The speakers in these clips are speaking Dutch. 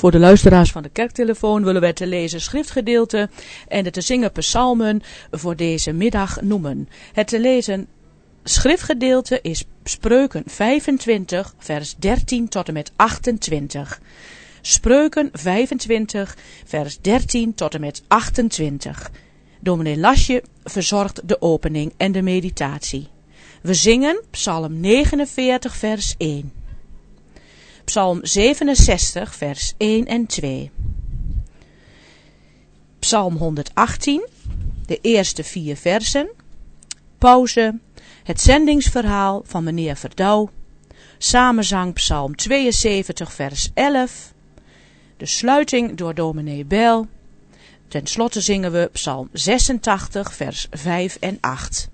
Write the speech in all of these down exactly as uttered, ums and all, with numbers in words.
Voor de luisteraars van de kerktelefoon willen wij te lezen schriftgedeelte en de te zingen psalmen voor deze middag noemen. Het te lezen schriftgedeelte is Spreuken vijfentwintig, vers dertien tot en met achtentwintig. Spreuken vijfentwintig, vers dertien tot en met achtentwintig. Dominee Lasje verzorgt de opening en de meditatie. We zingen Psalm negenenveertig, vers één. Psalm zevenenzestig, vers één en twee. Psalm honderdachttien, de eerste vier versen. Pauze, het zendingsverhaal van meneer Verdouw. Samenzang Psalm tweeënzeventig, vers elf. De sluiting door dominee Bijl. Ten slotte zingen we Psalm zesentachtig, vers vijf en acht.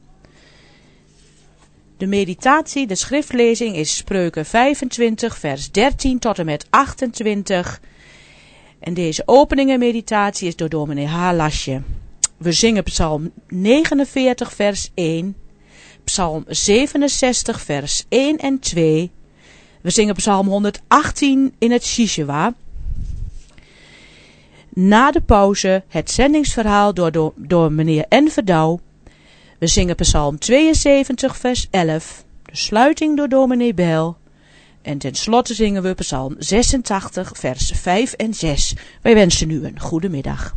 De meditatie, de schriftlezing is Spreuken vijfentwintig, vers dertien tot en met achtentwintig. En deze opening en meditatie is door dominee H. Lasje. We zingen Psalm negenenveertig, vers één. Psalm zevenenzestig, vers één en twee. We zingen Psalm honderdachttien in het Shishewa. Na de pauze het zendingsverhaal door, door, door meneer N. Verdouw. We zingen Psalm tweeënzeventig, vers elf. De sluiting door dominee Bijl. En ten slotte zingen we Psalm zesentachtig, vers vijf en zes. Wij wensen u een goede middag.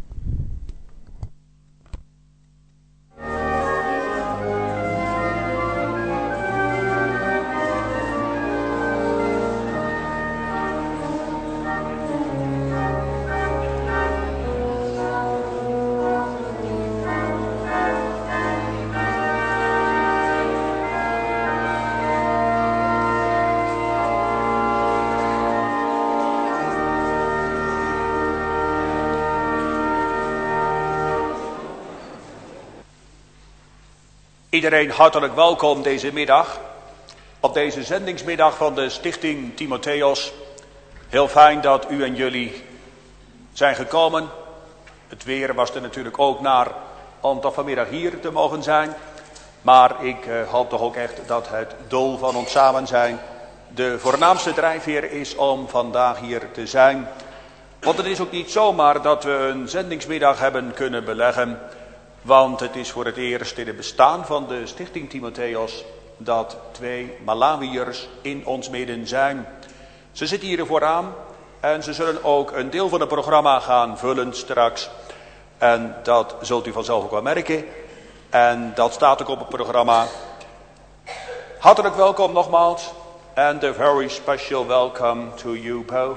Iedereen hartelijk welkom deze middag, op deze zendingsmiddag van de Stichting Timotheos. Heel fijn dat u en jullie zijn gekomen. Het weer was er natuurlijk ook naar om toch vanmiddag hier te mogen zijn. Maar ik uh, hoop toch ook echt dat het doel van ons samen zijn de voornaamste drijfveer is om vandaag hier te zijn. Want het is ook niet zomaar dat we een zendingsmiddag hebben kunnen beleggen. Want het is voor het eerst in het bestaan van de Stichting Timotheos dat twee Malawiërs in ons midden zijn. Ze zitten hier vooraan en ze zullen ook een deel van het programma gaan vullen straks. En dat zult u vanzelf ook wel merken. En dat staat ook op het programma. Hartelijk welkom nogmaals. And a very special welcome to you both.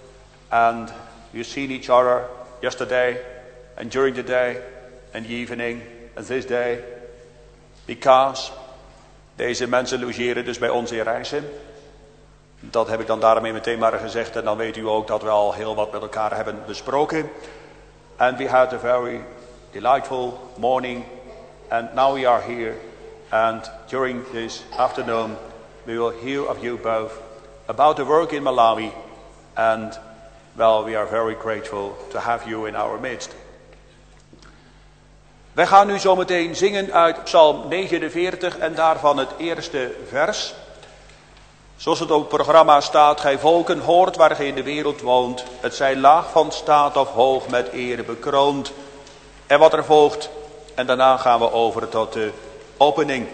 And you've seen each other yesterday and during the day. And the evening, and this day, because deze mensen logeren dus bij ons in Rijssen. Dat heb ik dan daarmee meteen maar gezegd en dan weet u ook dat we al heel wat met elkaar hebben besproken. And we had a very delightful morning and now we are here and during this afternoon we will hear of you both about the work in Malawi and well we are very grateful to have you in our midst. Wij gaan nu zometeen zingen uit Psalm negenenveertig en daarvan het eerste vers. Zoals het op het programma staat, gij volken hoort waar gij in de wereld woont. Het zij laag van staat of hoog met ere bekroond. En wat er volgt. En daarna gaan we over tot de opening.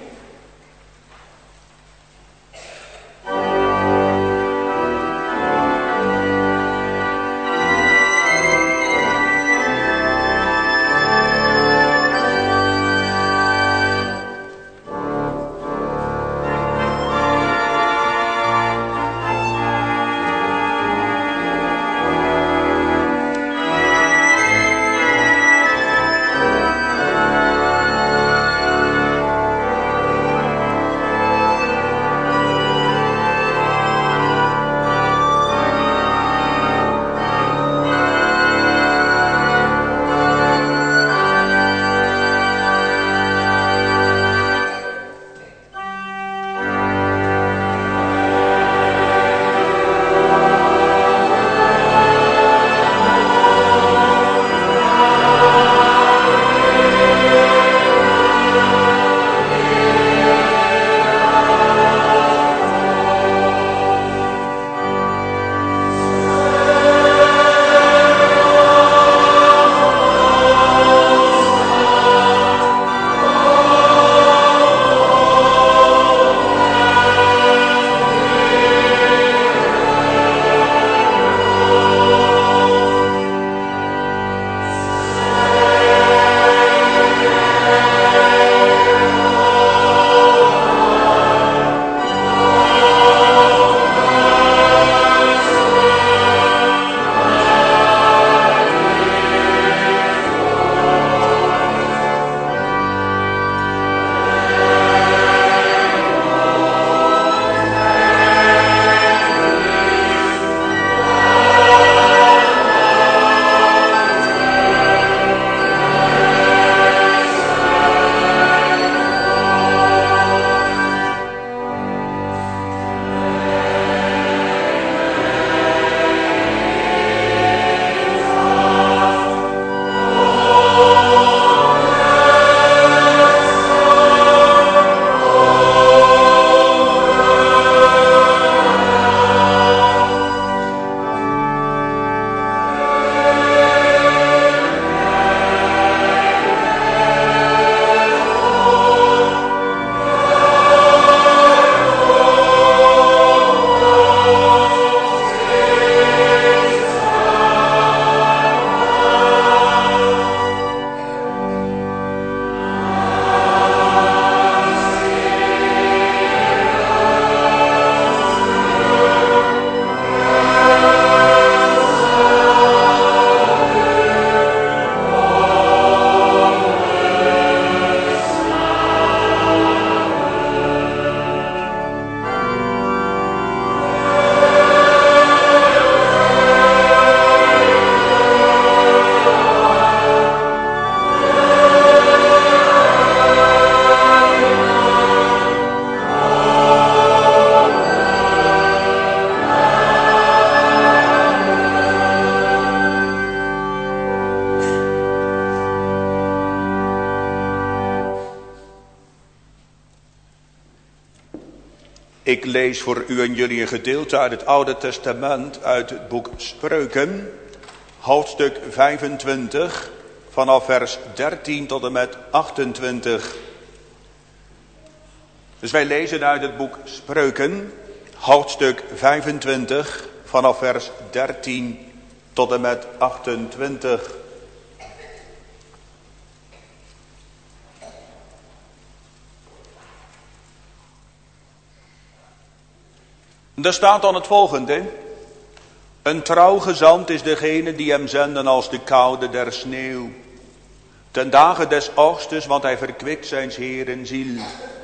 Ik lees voor u en jullie een gedeelte uit het Oude Testament, uit het boek Spreuken, hoofdstuk vijfentwintig, vanaf vers dertien tot en met achtentwintig. Dus wij lezen uit het boek Spreuken, hoofdstuk vijfentwintig, vanaf vers dertien tot en met achtentwintig. Er staat dan het volgende. Een trouw gezant is degene die hem zenden als de koude der sneeuw. Ten dagen des oogstes, want hij verkwikt zijn Heeren ziel.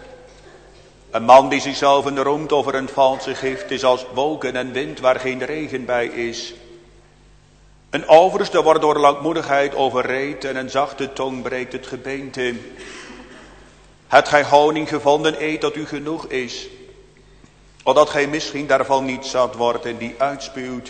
Een man die zichzelf roemt over een valse gift is als wolken en wind waar geen regen bij is. Een overste wordt door langmoedigheid overreed en een zachte tong breekt het gebeente. Hebt gij honing gevonden, eet dat u genoeg is. Opdat gij misschien daarvan niet zat wordt en die uitspuwt.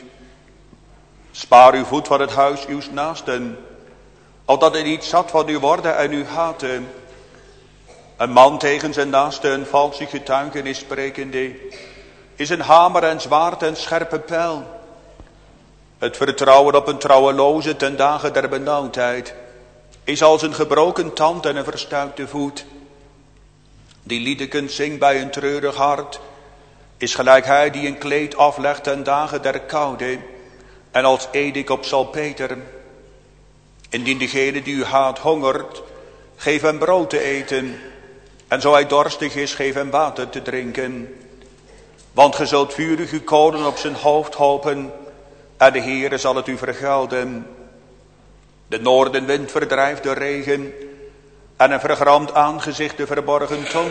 Spaar uw voet van het huis uws naasten, opdat hij niet zat van u worden en u haten. Een man tegen zijn naaste een valse getuigenis sprekende, is een hamer en zwaard en scherpe pijl. Het vertrouwen op een trouweloze ten dagen der benauwdheid is als een gebroken tand en een verstuikte voet. Die liedekens zingt bij een treurig hart, is gelijk hij die een kleed aflegt ten dagen der koude en als edik op salpeter. Indien degene die u haat hongert, geef hem brood te eten, en zo hij dorstig is, geef hem water te drinken. Want ge zult vurige kolen op zijn hoofd hopen, en de Heere zal het u vergelden. De noordenwind verdrijft de regen, en een vergramd aangezicht de verborgen tong.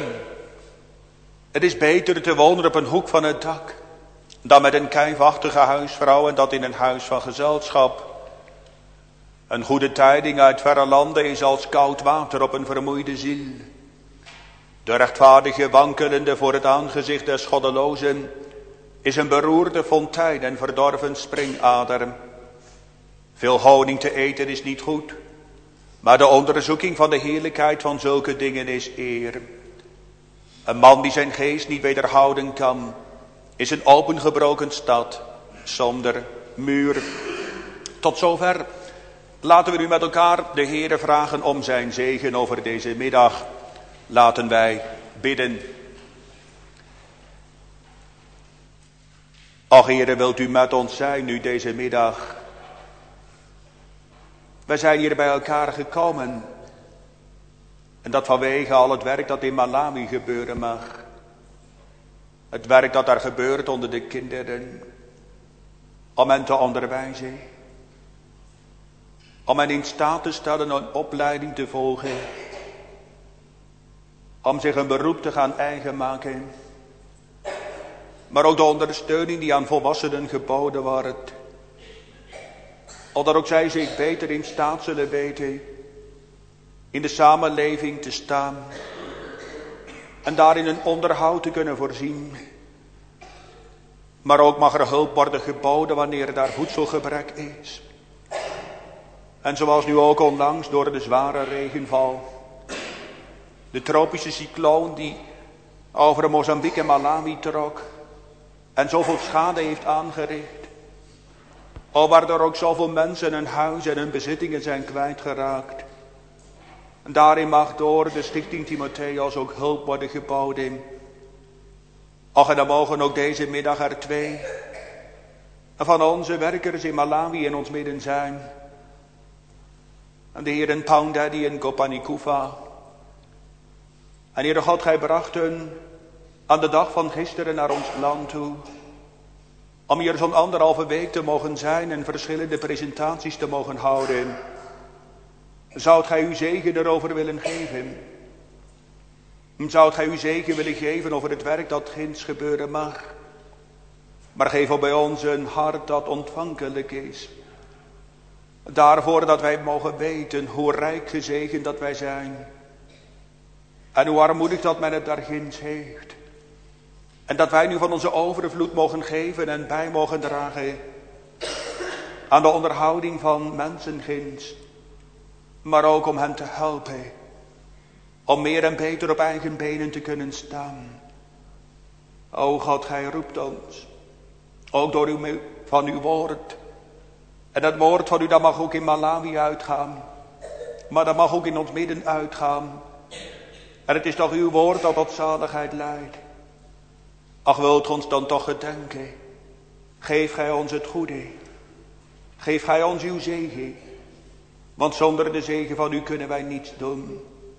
Het is beter te wonen op een hoek van het dak, dan met een kijfachtige huisvrouw en dat in een huis van gezelschap. Een goede tijding uit verre landen is als koud water op een vermoeide ziel. De rechtvaardige wankelende voor het aangezicht des goddelozen is een beroerde fontein en verdorven springader. Veel honing te eten is niet goed, maar de onderzoeking van de heerlijkheid van zulke dingen is eer. Een man die zijn geest niet wederhouden kan, is een opengebroken stad zonder muur. Tot zover. Laten we nu met elkaar de Heere vragen om zijn zegen over deze middag. Laten wij bidden. Och Heere, wilt u met ons zijn nu deze middag? Wij zijn hier bij elkaar gekomen. En dat vanwege al het werk dat in Malawi gebeuren mag. Het werk dat daar gebeurt onder de kinderen. Om hen te onderwijzen. Om hen in staat te stellen een opleiding te volgen. Om zich een beroep te gaan eigen maken. Maar ook de ondersteuning die aan volwassenen geboden wordt. Opdat ook zij zich beter in staat zullen weten in de samenleving te staan. En daarin een onderhoud te kunnen voorzien. Maar ook mag er hulp worden geboden wanneer daar voedselgebrek is. En zoals nu ook onlangs door de zware regenval. De tropische cycloon die over Mozambique en Malawi trok. En zoveel schade heeft aangericht. Al waardoor ook zoveel mensen hun huis en hun bezittingen zijn kwijtgeraakt. En daarin mag door de Stichting Timotheos ook hulp worden geboden. Och, en dan mogen ook deze middag er twee van onze werkers in Malawi in ons midden zijn. En de heren Poundaddy en Kopanikuva. En Heere God, gij bracht hun aan de dag van gisteren naar ons land toe. Om hier zo'n anderhalve week te mogen zijn en verschillende presentaties te mogen houden. Zoudt gij uw zegen erover willen geven? Zoudt gij uw zegen willen geven over het werk dat ginds gebeuren mag? Maar geef ook bij ons een hart dat ontvankelijk is. Daarvoor dat wij mogen weten hoe rijk gezegend dat wij zijn. En hoe armoedig dat men het daar ginds heeft. En dat wij nu van onze overvloed mogen geven en bij mogen dragen aan de onderhouding van mensen ginds. Maar ook om hen te helpen. Om meer en beter op eigen benen te kunnen staan. O God, gij roept ons. Ook door uw, van uw woord. En dat woord van u, dat mag ook in Malawi uitgaan. Maar dat mag ook in ons midden uitgaan. En het is toch uw woord dat tot zaligheid leidt. Ach, wilt ons dan toch gedenken. Geef gij ons het goede. Geef gij ons uw zegen. Want zonder de zegen van u kunnen wij niets doen.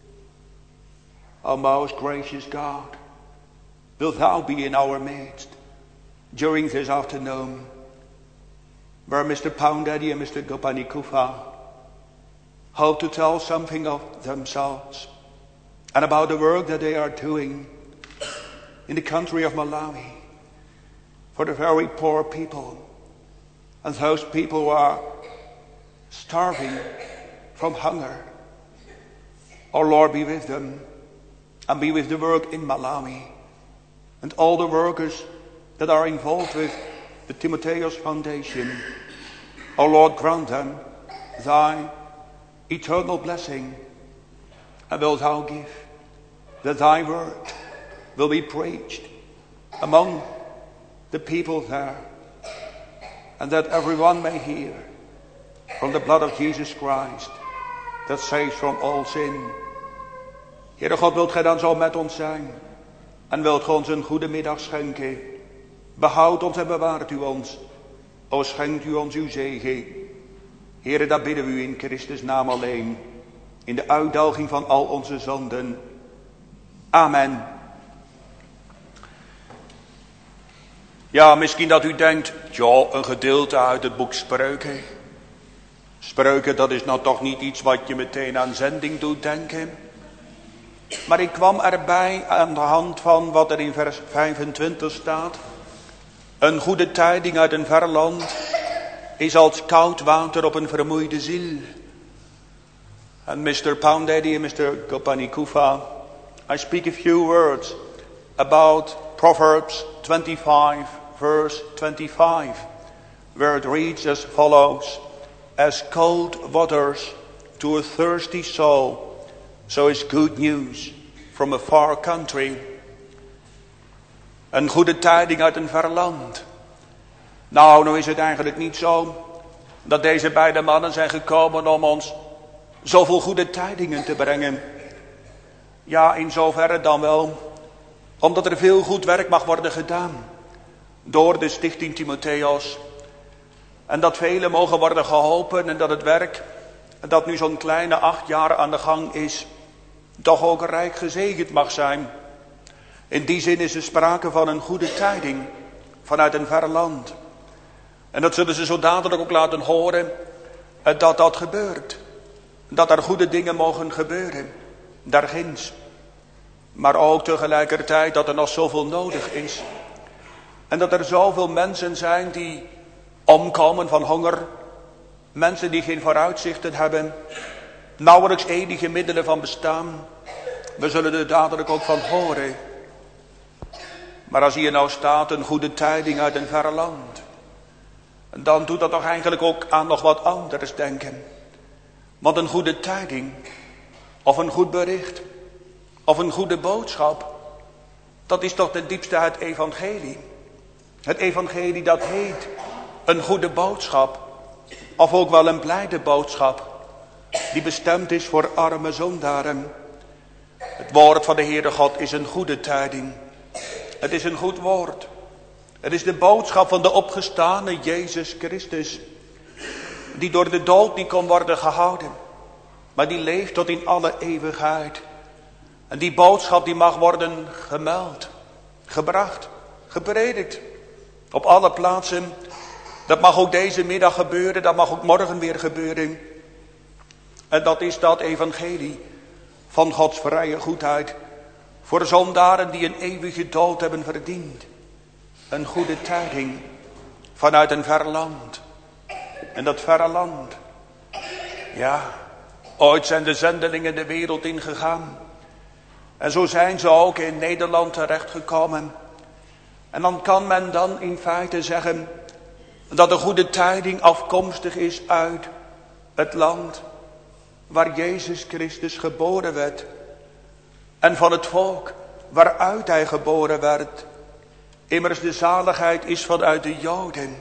O most gracious God. Wilt thou be in our midst. During this afternoon. Where Mister Poundaddy and Mister Gopani Kufa hope to tell something of themselves. And about the work that they are doing. In the country of Malawi. For the very poor people. And those people who are starving from hunger. Oh Lord, be with them. And be with the work in Malawi. And all the workers that are involved with the Timotheus Foundation. Oh Lord, grant them thy eternal blessing. And wilt thou give that thy word will be preached among the people there. And that everyone may hear from the blood of Jesus Christ that saves from all sin. Heere God, wilt gij dan zo met ons zijn? En wilt gij ons een goede middag schenken? Behoud ons en bewaart u ons. O schenkt u ons uw zegen. Heere, dat bidden we u in Christus naam alleen. In de uitdaging van al onze zonden. Amen. Ja, misschien dat u denkt, ja, een gedeelte uit het boek Spreuken. Spreuken, dat is nou toch niet iets wat je meteen aan zending doet denken. Maar ik kwam erbij aan de hand van wat er in vers vijfentwintig staat. Een goede tijding uit een ver land is als koud water op een vermoeide ziel. En Mister Poundaddy en Mister Gopani Kufa, I speak a few words about Proverbs twenty-five, verse twenty-five, where it reads as follows: As cold waters to a thirsty soul, so is good news from a far country. Een goede tijding uit een ver land. Nou, nou is het eigenlijk niet zo dat deze beide mannen zijn gekomen om ons zoveel goede tijdingen te brengen. Ja, in zoverre dan wel, omdat er veel goed werk mag worden gedaan door de Stichting Timotheus. En dat velen mogen worden geholpen en dat het werk, dat nu zo'n kleine acht jaar aan de gang is, toch ook rijk gezegend mag zijn. In die zin is er sprake van een goede tijding vanuit een ver land. En dat zullen ze zo dadelijk ook laten horen, dat dat gebeurt. Dat er goede dingen mogen gebeuren, daarginds. Maar ook tegelijkertijd dat er nog zoveel nodig is. En dat er zoveel mensen zijn die omkomen van honger. Mensen die geen vooruitzichten hebben. Nauwelijks enige middelen van bestaan. We zullen er dadelijk ook van horen. Maar als hier nou staat een goede tijding uit een verre land. Dan doet dat toch eigenlijk ook aan nog wat anders denken. Want een goede tijding. Of een goed bericht. Of een goede boodschap. Dat is toch ten diepste het evangelie. Het evangelie dat heet een goede boodschap. Of ook wel een blijde boodschap. Die bestemd is voor arme zondaren. Het woord van de Heere God is een goede tijding. Het is een goed woord. Het is de boodschap van de opgestane Jezus Christus. Die door de dood niet kon worden gehouden. Maar die leeft tot in alle eeuwigheid. En die boodschap die mag worden gemeld. Gebracht. Gepredikt. Op alle plaatsen. Dat mag ook deze middag gebeuren. Dat mag ook morgen weer gebeuren. En dat is dat evangelie van Gods vrije goedheid. Voor zondaren die een eeuwige dood hebben verdiend. Een goede tijding vanuit een ver land. En dat verre land. Ja, ooit zijn de zendelingen de wereld ingegaan. En zo zijn ze ook in Nederland terechtgekomen. En dan kan men dan in feite zeggen dat de goede tijding afkomstig is uit het land waar Jezus Christus geboren werd. En van het volk waaruit hij geboren werd. Immers de zaligheid is vanuit de Joden.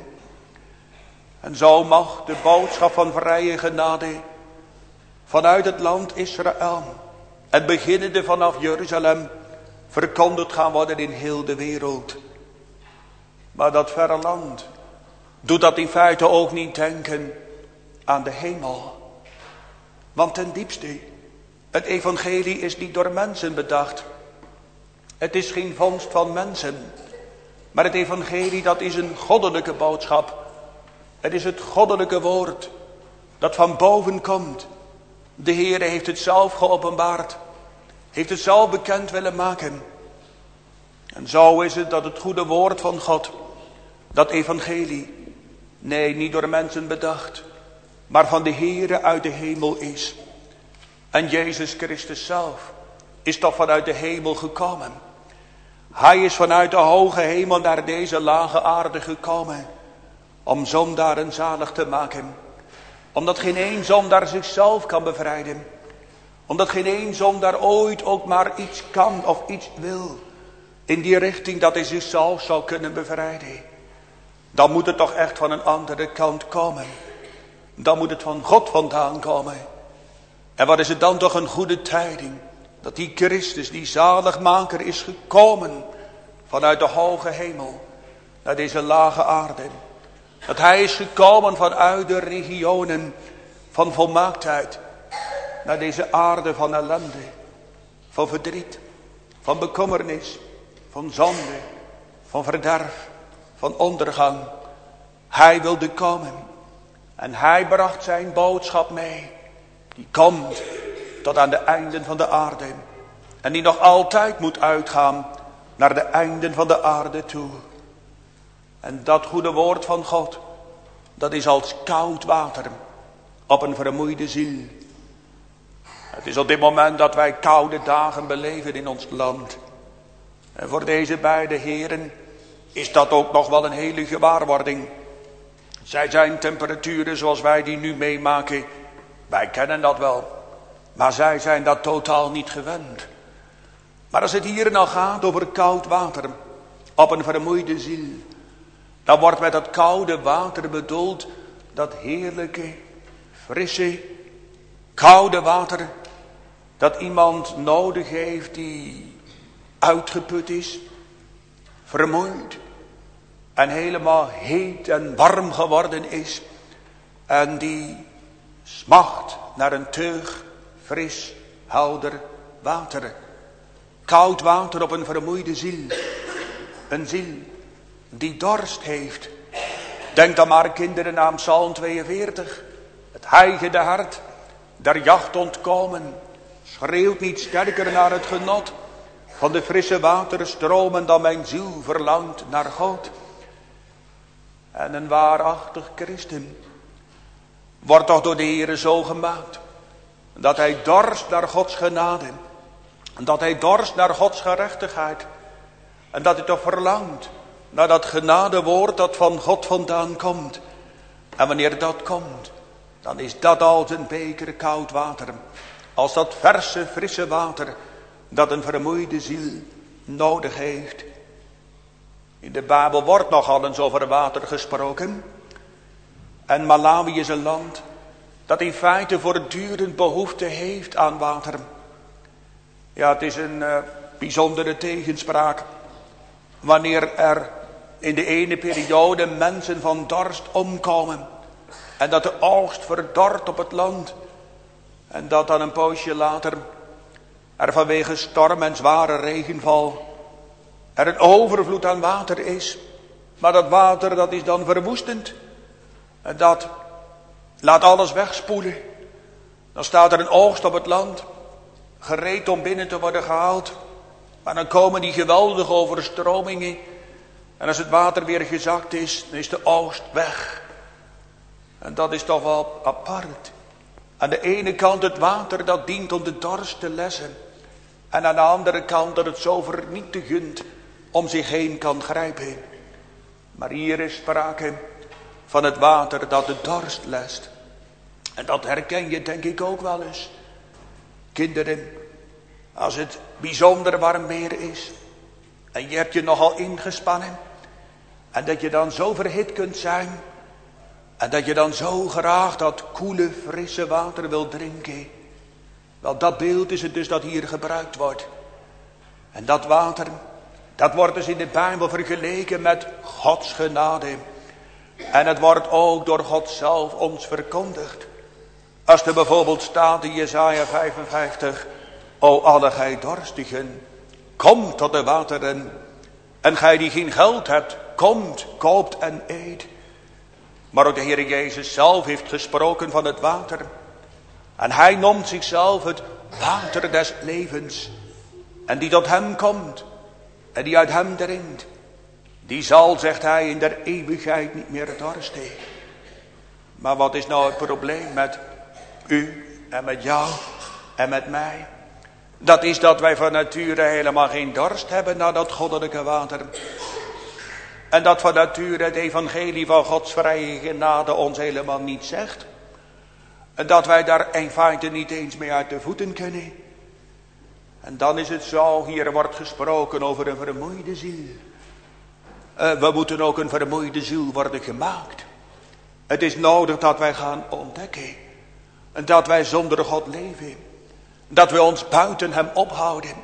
En zo mag de boodschap van vrije genade vanuit het land Israël en beginnende vanaf Jeruzalem verkondigd gaan worden in heel de wereld. Maar dat verre land doet dat in feite ook niet denken aan de hemel. Want ten diepste, het evangelie is niet door mensen bedacht. Het is geen vondst van mensen. Maar het evangelie, dat is een goddelijke boodschap. Het is het goddelijke woord dat van boven komt. De Heere heeft het zelf geopenbaard. Heeft het zelf bekend willen maken. En zo is het dat het goede woord van God, dat evangelie, nee, niet door mensen bedacht, maar van de Heere uit de hemel is. En Jezus Christus zelf is toch vanuit de hemel gekomen. Hij is vanuit de hoge hemel naar deze lage aarde gekomen om zondaren zalig te maken. Omdat geen één zondaar zichzelf kan bevrijden. Omdat geen één zondaar ooit ook maar iets kan of iets wil in die richting dat hij zichzelf zou kunnen bevrijden. Dan moet het toch echt van een andere kant komen. Dan moet het van God vandaan komen. En wat is het dan toch een goede tijding. Dat die Christus, die zaligmaker, is gekomen vanuit de hoge hemel naar deze lage aarde. Dat hij is gekomen vanuit de regionen van volmaaktheid naar deze aarde van ellende, van verdriet, van bekommernis, van zonde, van verderf, van ondergang. Hij wilde komen en hij bracht zijn boodschap mee. Die komt tot aan de einden van de aarde. En die nog altijd moet uitgaan naar de einden van de aarde toe. En dat goede woord van God, dat is als koud water op een vermoeide ziel. Het is op dit moment dat wij koude dagen beleven in ons land. En voor deze beide heren is dat ook nog wel een hele gewaarwording. Zij zijn temperaturen zoals wij die nu meemaken. Wij kennen dat wel. Maar zij zijn dat totaal niet gewend. Maar als het hier nou gaat over koud water op een vermoeide ziel, dan wordt met dat koude water bedoeld dat heerlijke, frisse, koude water dat iemand nodig heeft die uitgeput is, vermoeid en helemaal heet en warm geworden is en die smacht naar een teug fris, helder water. Koud water op een vermoeide ziel. Een ziel die dorst heeft. Denk dan maar, kinderen, aan Psalm tweeënveertig. Het hijgende hart der jacht ontkomen schreeuwt niet sterker naar het genot van de frisse waterstromen dan mijn ziel verlangt naar God. En een waarachtig christen wordt toch door de Heere zo gemaakt dat hij dorst naar Gods genade. En dat hij dorst naar Gods gerechtigheid. En dat hij toch verlangt naar dat genadewoord dat van God vandaan komt. En wanneer dat komt, dan is dat als een beker koud water. Als dat verse, frisse water dat een vermoeide ziel nodig heeft. In de Bijbel wordt nogal eens over water gesproken. En Malawi is een land dat in feite voortdurend behoefte heeft aan water. Ja, het is een uh, bijzondere tegenspraak wanneer er in de ene periode mensen van dorst omkomen en dat de oogst verdort op het land en dat dan een poosje later er vanwege storm en zware regenval er een overvloed aan water is, maar dat water dat is dan verwoestend en dat laat alles wegspoelen. Dan staat er een oogst op het land, gereed om binnen te worden gehaald. Maar dan komen die geweldige overstromingen. En als het water weer gezakt is, dan is de oogst weg. En dat is toch wel apart. Aan de ene kant het water dat dient om de dorst te lessen. En aan de andere kant dat het zo vernietigend om zich heen kan grijpen. Maar hier is sprake van het water dat de dorst lest. En dat herken je denk ik ook wel eens. Kinderen, als het bijzonder warm weer is En je hebt je nogal ingespannen. En dat je dan zo verhit kunt zijn. En dat je dan zo graag dat koele, frisse water wil drinken. Wel, dat beeld is het dus dat hier gebruikt wordt. En dat water, dat wordt dus in de Bijbel vergeleken met Gods genade. En het wordt ook door God zelf ons verkondigd. Als er bijvoorbeeld staat in Jesaja vijfenvijftig. O alle gij dorstigen, kom tot de wateren. En gij die geen geld hebt, komt, koopt en eet. Maar ook de Heer Jezus zelf heeft gesproken van het water. En hij noemt zichzelf het water des levens. En die tot hem komt en die uit hem drinkt, die zal, zegt hij, in der eeuwigheid niet meer dorsten. Maar wat is nou het probleem met u en met jou en met mij? Dat is dat wij van nature helemaal geen dorst hebben naar dat goddelijke water. En dat van nature het evangelie van Gods vrije genade ons helemaal niet zegt. En dat wij daar in feite niet eens mee uit de voeten kunnen. En dan is het zo, hier wordt gesproken over een vermoeide ziel. Uh, we moeten ook een vermoeide ziel worden gemaakt. Het is nodig dat wij gaan ontdekken. En dat wij zonder God leven. Dat we ons buiten hem ophouden.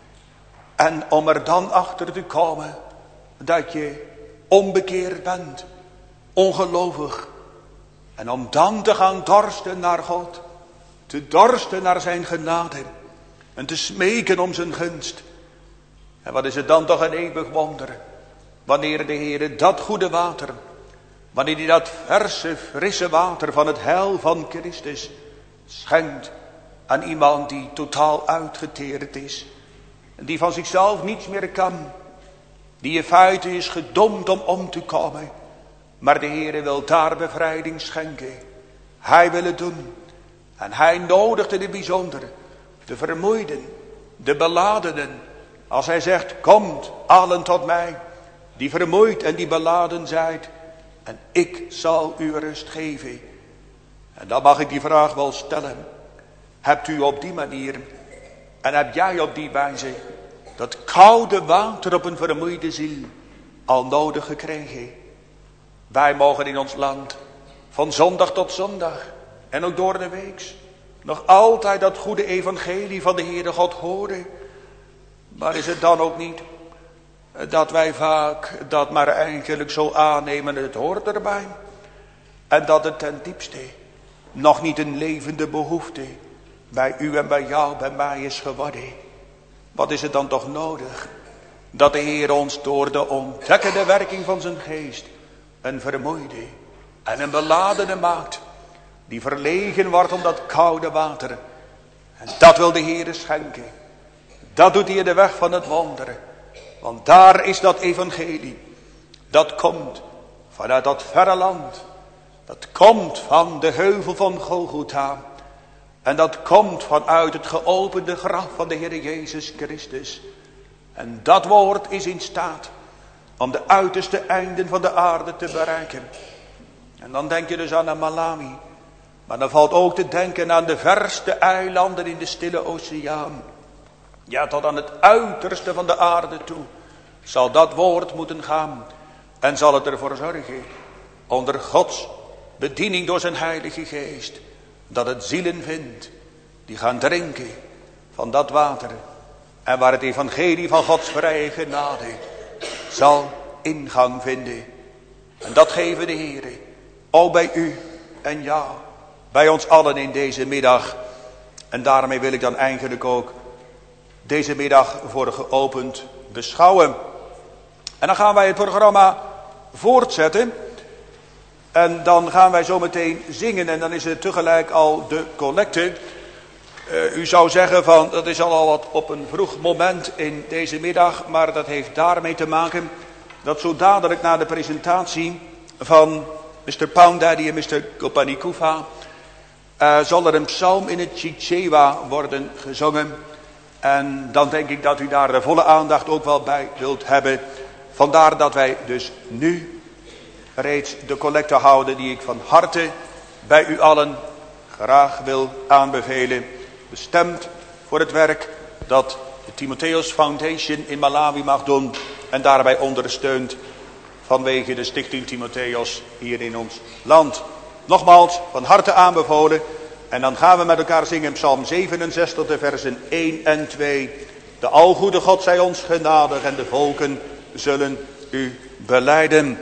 En om er dan achter te komen dat je onbekeerd bent. Ongelovig. En om dan te gaan dorsten naar God. Te dorsten naar zijn genade. En te smeken om zijn gunst. En wat is het dan toch een eeuwig wonder. Wanneer de Heer dat goede water. Wanneer hij dat verse, frisse water van het heil van Christus schenkt aan iemand die totaal uitgeteerd is. En die van zichzelf niets meer kan. Die in feite is gedomd om om te komen. Maar de Heer wil daar bevrijding schenken. Hij wil het doen. En hij nodigt in het bijzonder de vermoeiden, de beladenen. Als hij zegt, komt allen tot mij, die vermoeid en die beladen zijt. En ik zal u rust geven. En dan mag ik die vraag wel stellen. Hebt u op die manier, en heb jij op die wijze, dat koude water op een vermoeide ziel al nodig gekregen? Wij mogen in ons land van zondag tot zondag en ook door de weeks nog altijd dat goede evangelie van de Heere God horen. Maar is het dan ook niet dat wij vaak dat maar eigenlijk zo aannemen, het hoort erbij. En dat het ten diepste nog niet een levende behoefte bij u en bij jou, bij mij is geworden. Wat is het dan toch nodig? Dat de Heer ons door de ontdekkende werking van zijn geest een vermoeide en een beladene maakt. Die verlegen wordt om dat koude water. En dat wil de Heer schenken. Dat doet hij in de weg van het wonder. Want daar is dat evangelie. Dat komt vanuit dat verre land. Dat komt van de heuvel van Golgotha. En dat komt vanuit het geopende graf van de Heer Jezus Christus. En dat woord is in staat om de uiterste einden van de aarde te bereiken. En dan denk je dus aan de Malawi. Maar dan valt ook te denken aan de verste eilanden in de stille oceaan. Ja, tot aan het uiterste van de aarde toe zal dat woord moeten gaan. En zal het ervoor zorgen, onder Gods bediening door zijn heilige geest, dat het zielen vindt die gaan drinken van dat water. En waar het evangelie van Gods vrije genade zal ingang vinden. En dat geven de Heer, ook bij u en jou, bij ons allen in deze middag. En daarmee wil ik dan eigenlijk ook deze middag voor geopend beschouwen. En dan gaan wij het programma voortzetten. En dan gaan wij zo meteen zingen. En dan is het tegelijk al de collecte. Uh, u zou zeggen van dat is al wat op een vroeg moment in deze middag. Maar dat heeft daarmee te maken dat zo dadelijk na de presentatie van mister Pound Daddy en mister Kopanikuva uh, zal er een psalm in het Chichewa worden gezongen. En dan denk ik dat u daar de volle aandacht ook wel bij wilt hebben. Vandaar dat wij dus nu reeds de collecte houden die ik van harte bij u allen graag wil aanbevelen. Bestemd voor het werk dat de Timotheus Foundation in Malawi mag doen en daarbij ondersteunt vanwege de Stichting Timotheus hier in ons land. Nogmaals, van harte aanbevolen. En dan gaan we met elkaar zingen Psalm zevenenzestig, de versen één en twee. De algoede God zij ons genadig en de volken zullen u belijden.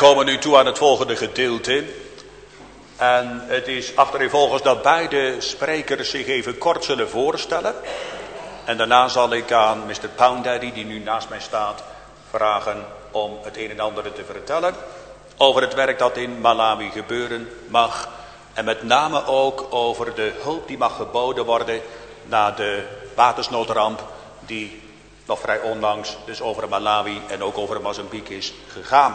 komen nu toe aan het volgende gedeelte. En het is achtereenvolgens dat beide sprekers zich even kort zullen voorstellen. En daarna zal ik aan mister Poundaddy, die nu naast mij staat, vragen om het een en ander te vertellen over het werk dat in Malawi gebeuren mag. En met name ook over de hulp die mag geboden worden na de watersnoodramp die nog vrij onlangs dus over Malawi en ook over Mozambique is gegaan.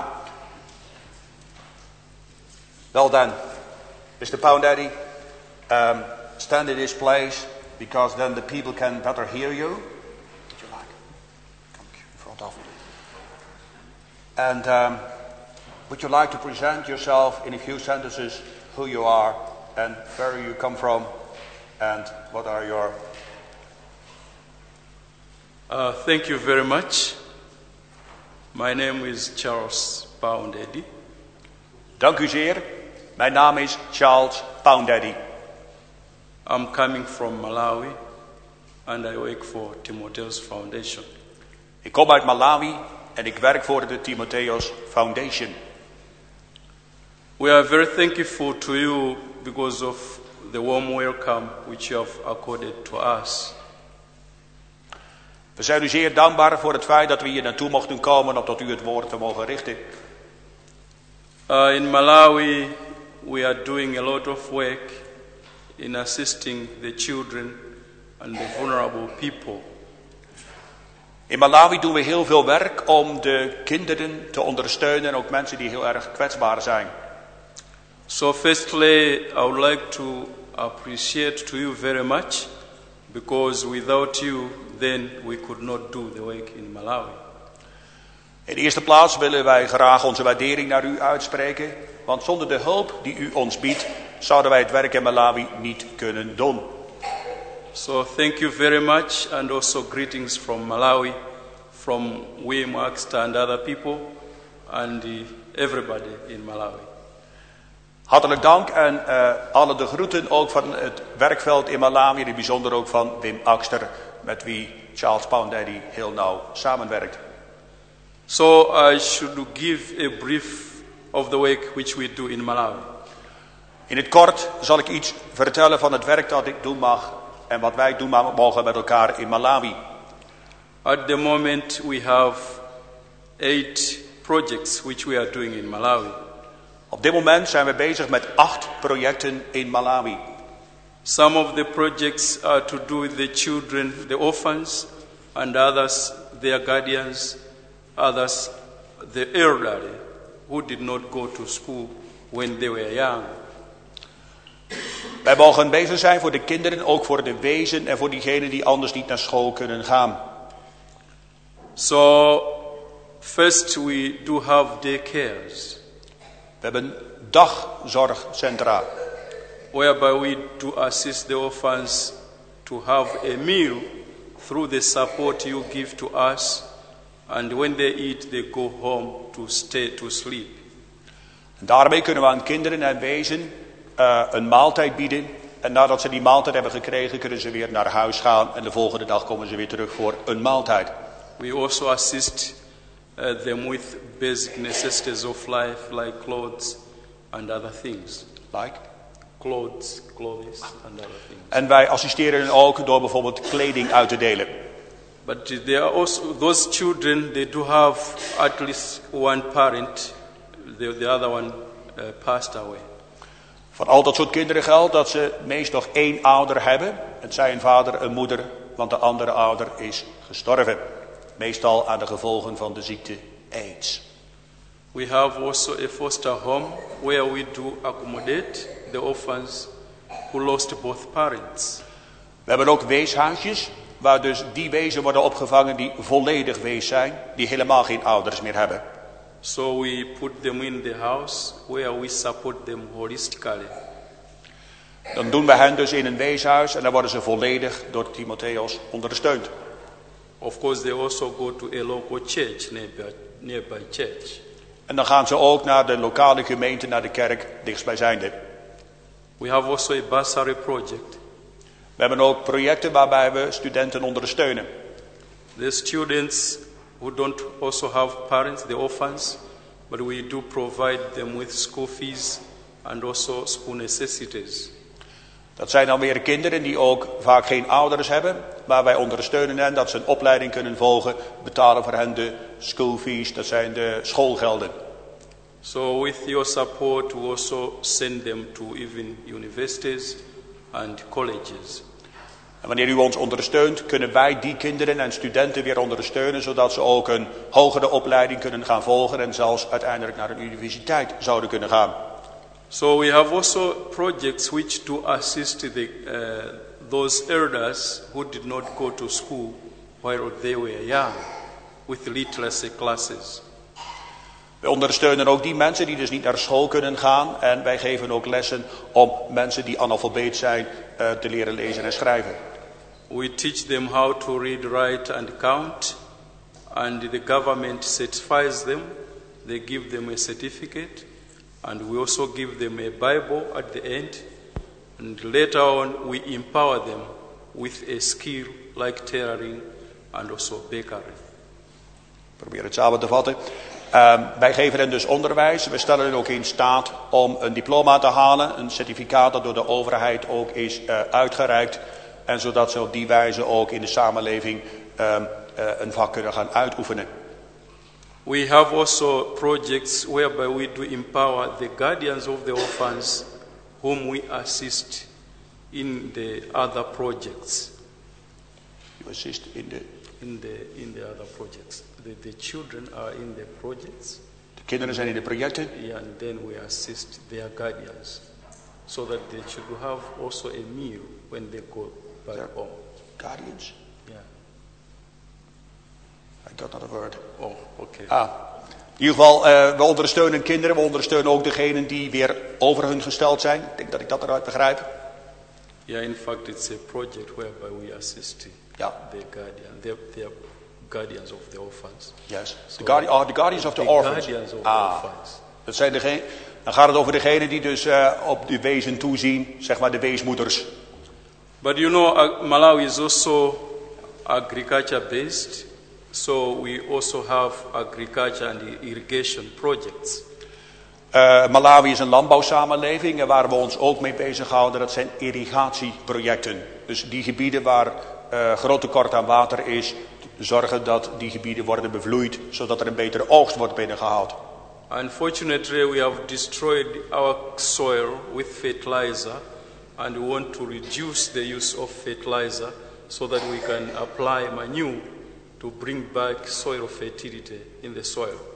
Well then, mister Poundaddy, um, stand in this place because then the people can better hear you. Would you like? Come in front of me. And um, would you like to present yourself in a few sentences who you are and where you come from and what are your... Uh, thank you very much. My name is Charles Poundaddy. Dank u zeer. Mijn naam is Charles Poundaddy. I'm coming from Malawi and I work for Timotheus Foundation. Ik kom uit Malawi en ik werk voor de Timotheus Foundation. We are very thankful to you because of the warm welcome which you have accorded to us. We zijn u zeer dankbaar voor het feit dat we hier naartoe mochten komen om tot u het woord te mogen richten. Uh, in Malawi, we are doing a lot of work in assisting the children and the vulnerable people. In Malawi doen we heel veel werk om de kinderen te ondersteunen en ook mensen die heel erg kwetsbaar zijn. So firstly, I would like to appreciate to you very much because without you, then we could not do the work in Malawi. In de eerste plaats willen wij graag onze waardering naar u uitspreken, want zonder de hulp die u ons biedt, zouden wij het werk in Malawi niet kunnen doen. So thank you very much and also greetings from Malawi, from William Axter and other people and uh, everybody in Malawi. Hartelijk dank en uh, alle de groeten ook van het werkveld in Malawi, in het bijzonder ook van Wim Axter, met wie Charles Poundaddy heel nauw samenwerkt. So I should give a brief of the work which we do in Malawi. In het kort zal ik iets vertellen van het werk dat ik doen mag en wat wij doen mogen met elkaar in Malawi. At the moment we have eight projects which we are doing in Malawi. Op dit moment zijn we bezig met acht projecten in Malawi. Some of the projects are to do with the children, the orphans, and others their guardians, others the elderly who did not go to school when they were young. Wij mogen bezig zijn voor de kinderen, ook voor de wezen en voor diegenen die anders niet naar school kunnen gaan. So first we do have daycares. We hebben dagzorgcentra. Whereby we do assist the orphans to have a meal through the support you give to us. And when they eat, they go home to stay to sleep. En daarmee kunnen we aan kinderen en wezen uh, een maaltijd bieden. En nadat ze die maaltijd hebben gekregen, kunnen ze weer naar huis gaan. En de volgende dag komen ze weer terug voor een maaltijd. We also assist uh, them with basic necessities of life, like clothes and other things. Like? Clothes, clothes and other things. En wij assisteren hen ook door bijvoorbeeld kleding uit te delen. But there are also those children, they do have at least one parent, the, the other one uh, passed away. Van al dat soort kinderen geldt dat ze meest nog één ouder hebben. Het zij een vader, een moeder, want de andere ouder is gestorven. Meestal aan de gevolgen van de ziekte AIDS. We have also a foster home where we do accommodate the orphans who lost both parents. We hebben ook weeshuisjes, waar dus die wezen worden opgevangen die volledig wees zijn, die helemaal geen ouders meer hebben. So we put them in the house where we support them holistically. Dan doen we hen dus in een weeshuis en dan worden ze volledig door Timotheus ondersteund. Of course they also go to a local church, nearby, nearby church. En dan gaan ze ook naar de lokale gemeente, naar de kerk, dichtstbijzijnde. We have also a bursary project. We hebben ook projecten waarbij we studenten ondersteunen. The students who don't also have parents, the orphans, but we do provide them with school fees and also school necessities. Dat zijn dan weer kinderen die ook vaak geen ouders hebben, maar wij ondersteunen hen dat ze een opleiding kunnen volgen, betalen voor hen de school fees, dat zijn de schoolgelden. So with your support, we also send them to even universities and colleges. En wanneer u ons ondersteunt, kunnen wij die kinderen en studenten weer ondersteunen, zodat ze ook een hogere opleiding kunnen gaan volgen en zelfs uiteindelijk naar een universiteit zouden kunnen gaan. So we have also projects which do assist the, uh, those elders who did not go to school while they were young with literacy classes. We ondersteunen ook die mensen die dus niet naar school kunnen gaan en wij geven ook lessen om mensen die analfabeet zijn uh, te leren lezen en schrijven. We teach them how to read, write and count, and the government certifies them. They give them a certificate, and we also give them a Bible at the end. And later on, we empower them with a skill like tailoring and also bakery. Ik probeer het samen te vatten. Uh, wij geven hen dus onderwijs. We stellen hen ook in staat om een diploma te halen. Een certificaat dat door de overheid ook is uh, uitgereikt. En zodat ze op die wijze ook in de samenleving uh, uh, een vak kunnen gaan uitoefenen. We have also projects whereby we do empower the guardians of the orphans whom we assist in the other projects. You assist in the... In the, in the other projects. The, the children are in the projects. De kinderen zijn in de projecten. Yeah, and then we assist their guardians. So that they should have also a meal when they go back Their home. Guardians? Yeah. I got not a word. Oh, okay. Ah. In ieder geval, uh, we ondersteunen kinderen. We ondersteunen ook degenen die weer over hun gesteld zijn. Ik denk dat ik dat eruit begrijp. Yeah, in fact, it's a project whereby we assist Ja. the guardian. They're, they're guardians of the orphans. Yes. So The, guardi oh, the guardians of the, the orphans. guardians of ah. the orphans. Dat zijn degene, dan gaat het over degenen die dus uh, op de wezen toezien. Zeg maar de weesmoeders. But you know, uh, Malawi is also agriculture-based. So we also have agriculture and irrigation projects. Uh, Malawi is een landbouwsamenleving en waar we ons ook mee bezighouden, dat zijn irrigatieprojecten. Dus die gebieden waar uh, groot tekort aan water is, zorgen dat die gebieden worden bevloeid, zodat er een betere oogst wordt binnengehaald. Unfortunately, we have destroyed our soil with fertilizer, and we want to reduce the use of fertilizer so that we can apply manure to bring back soil fertility in the soil.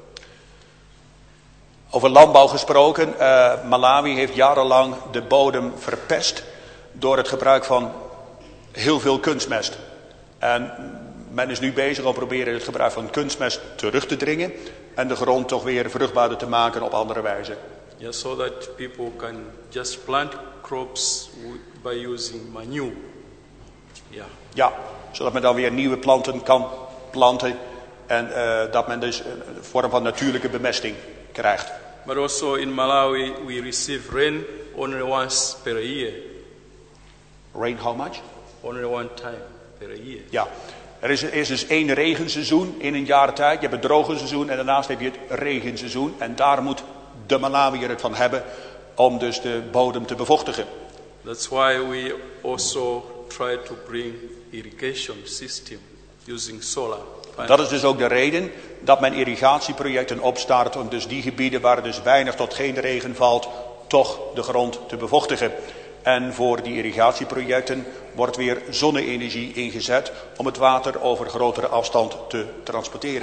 Over landbouw gesproken, uh, Malawi heeft jarenlang de bodem verpest door het gebruik van heel veel kunstmest. En men is nu bezig om proberen het gebruik van kunstmest terug te dringen en de grond toch weer vruchtbaarder te maken op andere wijze. Yeah, so that people can just plant crops by using manure. Yeah. Ja, zodat men dan weer nieuwe planten kan planten en uh, dat men dus een vorm van natuurlijke bemesting krijgt. But also in Malawi we receive rain only once per year. Rain how much? Only one time per year. Ja, er is, er is dus één regenseizoen in een jaar tijd. Je hebt het droge seizoen en daarnaast heb je het regenseizoen. En daar moet de Malawiër het van hebben om dus de bodem te bevochtigen. That's why we also try to bring irrigation system using solar. Dat is dus ook de reden dat men irrigatieprojecten opstart om dus die gebieden waar dus weinig tot geen regen valt, toch de grond te bevochtigen. En voor die irrigatieprojecten wordt weer zonne-energie ingezet om het water over grotere afstand te transporteren.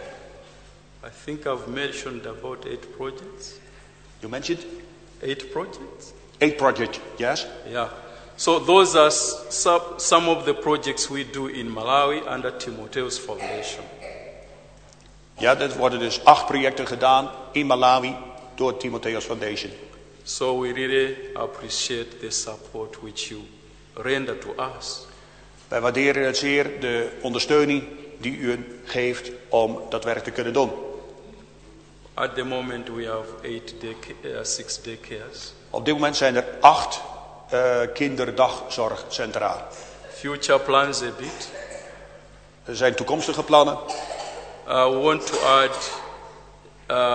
I think I've mentioned about eight projects. You mentioned? Eight projects? Eight projects, yes. Yeah. So those are some, some of the projects we do in Malawi under Timotheus Foundation. Ja, er worden dus acht projecten gedaan in Malawi door Timotheus Foundation. So we really appreciate the support which you render to us. Wij waarderen het zeer, de ondersteuning die u geeft om dat werk te kunnen doen. At the moment we have eight day, uh, six daycares. Op dit moment zijn er acht uh, kinderdagzorgcentra. Future plans a bit. Er zijn toekomstige plannen. Uh, we want to add uh,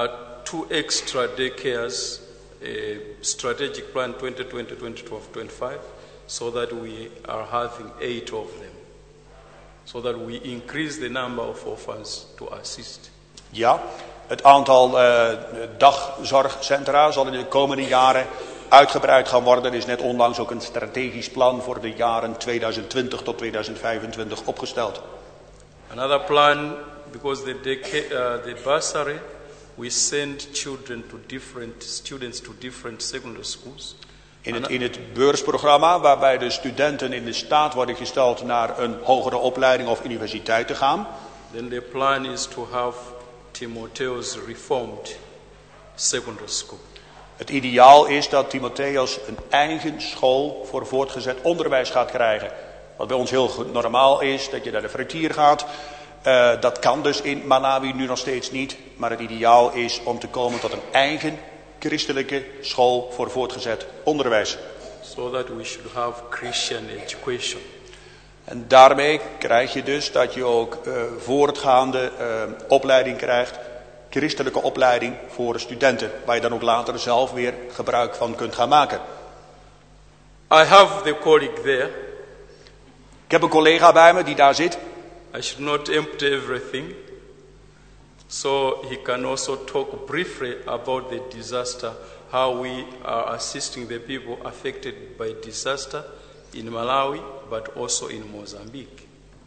two extra daycares, uh, strategic plan twenty twenty, twenty twelve, twenty-five, so that we are having eight of them. So that we increase the number of orphans to assist. Ja, het aantal uh, dagzorgcentra zal in de komende jaren uitgebreid gaan worden. Er is net onlangs ook een strategisch plan voor de jaren tweeduizend twintig tot tweeduizend vijfentwintig opgesteld. Another plan, because the, deca- uh, the bursary, we send children to different students to different secondary schools. In het, in het beursprogramma, waarbij de studenten in de staat worden gesteld naar een hogere opleiding of universiteit te gaan. Then the plan is to have Timotheus Reformed Secondary School. Het ideaal is dat Timotheus een eigen school voor voortgezet onderwijs gaat krijgen. Wat bij ons heel normaal is, dat je naar de fritier gaat. Uh, dat kan dus in Malawi nu nog steeds niet. Maar het ideaal is om te komen tot een eigen christelijke school voor voortgezet onderwijs. So that we should have Christian education. En daarmee krijg je dus dat je ook uh, voortgaande uh, opleiding krijgt. Christelijke opleiding voor studenten. Waar je dan ook later zelf weer gebruik van kunt gaan maken. I have the colleague there. Ik heb een collega bij me die daar zit. I should not empty everything. So he can also talk briefly about the disaster, how we are assisting the people affected by disaster in Malawi, but also in Mozambique.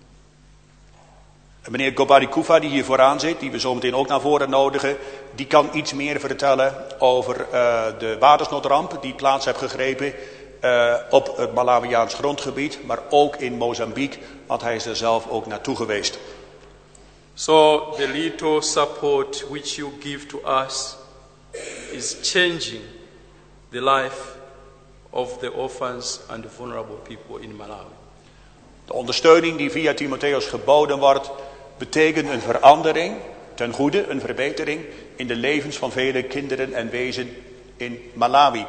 Meneer Gobari Kufa, die hier vooraan zit, die we zo meteen ook naar voren nodigen, die kan iets meer vertellen over uh, de watersnoodramp die plaats heeft gegrepen uh, op het Malawiaans grondgebied, maar ook in Mozambique, want hij is er zelf ook naartoe geweest. So the little support which you give to us is changing the life of the orphans and the vulnerable people in Malawi. De ondersteuning die via Timotheus geboden wordt, betekent een verandering, ten goede, een verbetering in de levens van vele kinderen en wezen in Malawi.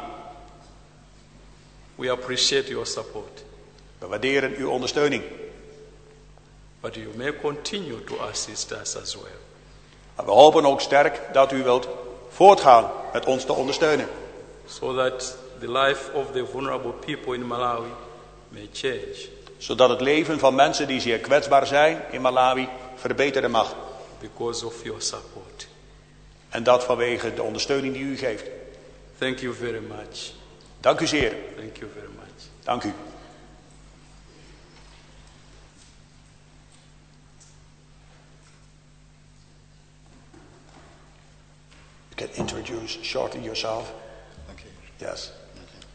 We appreciate your support. We waarderen uw ondersteuning. But you may continue to assist us as well. Maar we hopen ook sterk dat u wilt voortgaan met ons te ondersteunen. So that the life of the vulnerable people in Malawi may change. Zodat het leven van mensen die zeer kwetsbaar zijn in Malawi verbeteren mag. Because of your support. En dat vanwege de ondersteuning die u geeft. Thank you very much. Dank u zeer. Thank you very much. Dank u. You can introduce shortly yourself. Okay. Yes. Okay.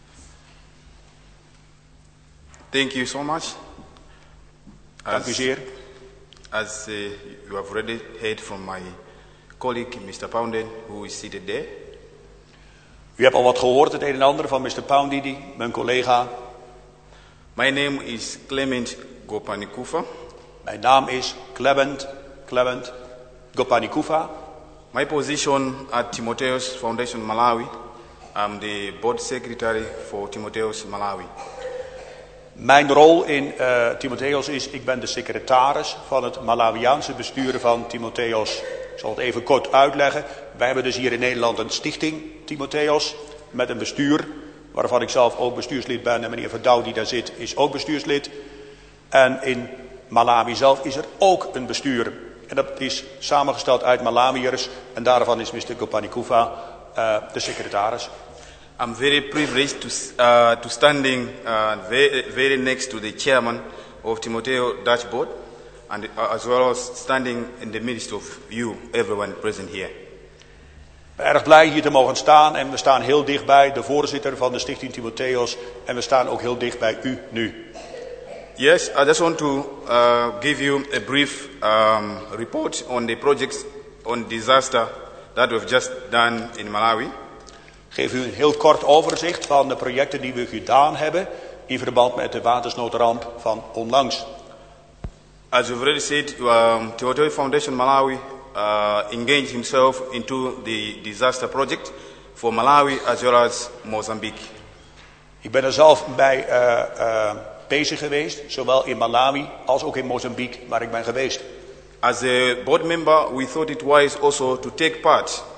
Thank you so much. Dank u zeer. As uh, you have already heard from my colleague, Mister Pounden, who is seated there. U hebt al wat gehoord, het een en ander van Mister Poundidi, mijn collega. My name is Clement Gopanikufa. Mijn naam is Clement, Clement Gopanikufa. My position at Timotheus Foundation Malawi, I'm the board secretary for Timotheus Malawi. Mijn rol in uh, Timotheus is, ik ben de secretaris van het Malawiaanse bestuur van Timotheus. Ik zal het even kort uitleggen. Wij hebben dus hier in Nederland een stichting, Timotheus, met een bestuur, waarvan ik zelf ook bestuurslid ben. En meneer Verdouw die daar zit, is ook bestuurslid. En in Malawi zelf is er ook een bestuur. En dat is samengesteld uit Malawiërs. En daarvan is Mister Gopanikufa uh, de secretaris. I'm very privileged to, uh, to standing uh, very, very next to the chairman of Timotheo Dutch Board, and uh, as well as standing in the midst of you, everyone present here. Ik ben erg blij hier te mogen staan en we staan heel dichtbij de voorzitter van de stichting Timotheus en we staan ook heel dicht bij u nu. Yes, I just want to uh, give you a brief um, report on the projects on disaster that we've just done in Malawi. Ik geef u een heel kort overzicht van de projecten die we gedaan hebben in verband met de watersnoodramp van onlangs. As we've already said, um, Timotheo Foundation Malawi uh, engaged himself into the disaster project for Malawi as well as Mozambique. Ik ben er zelf bij uh, uh, bezig geweest, zowel in Malawi als ook in Mozambique, waar ik ben geweest. As a board member, we thought it wise also to take part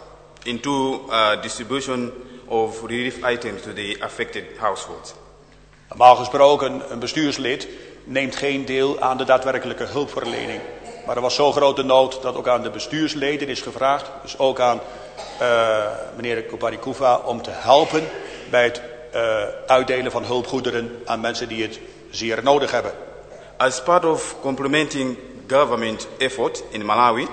into uh, distribution of relief items to the affected households. Normaal gesproken, een bestuurslid neemt geen deel aan de daadwerkelijke hulpverlening. Maar er was zo'n grote nood dat ook aan de bestuursleden is gevraagd, dus ook aan uh, meneer Koparikuva, om te helpen bij het uh, uitdelen van hulpgoederen aan mensen die het zeer nodig hebben. As part of complementing government effort in Malawi,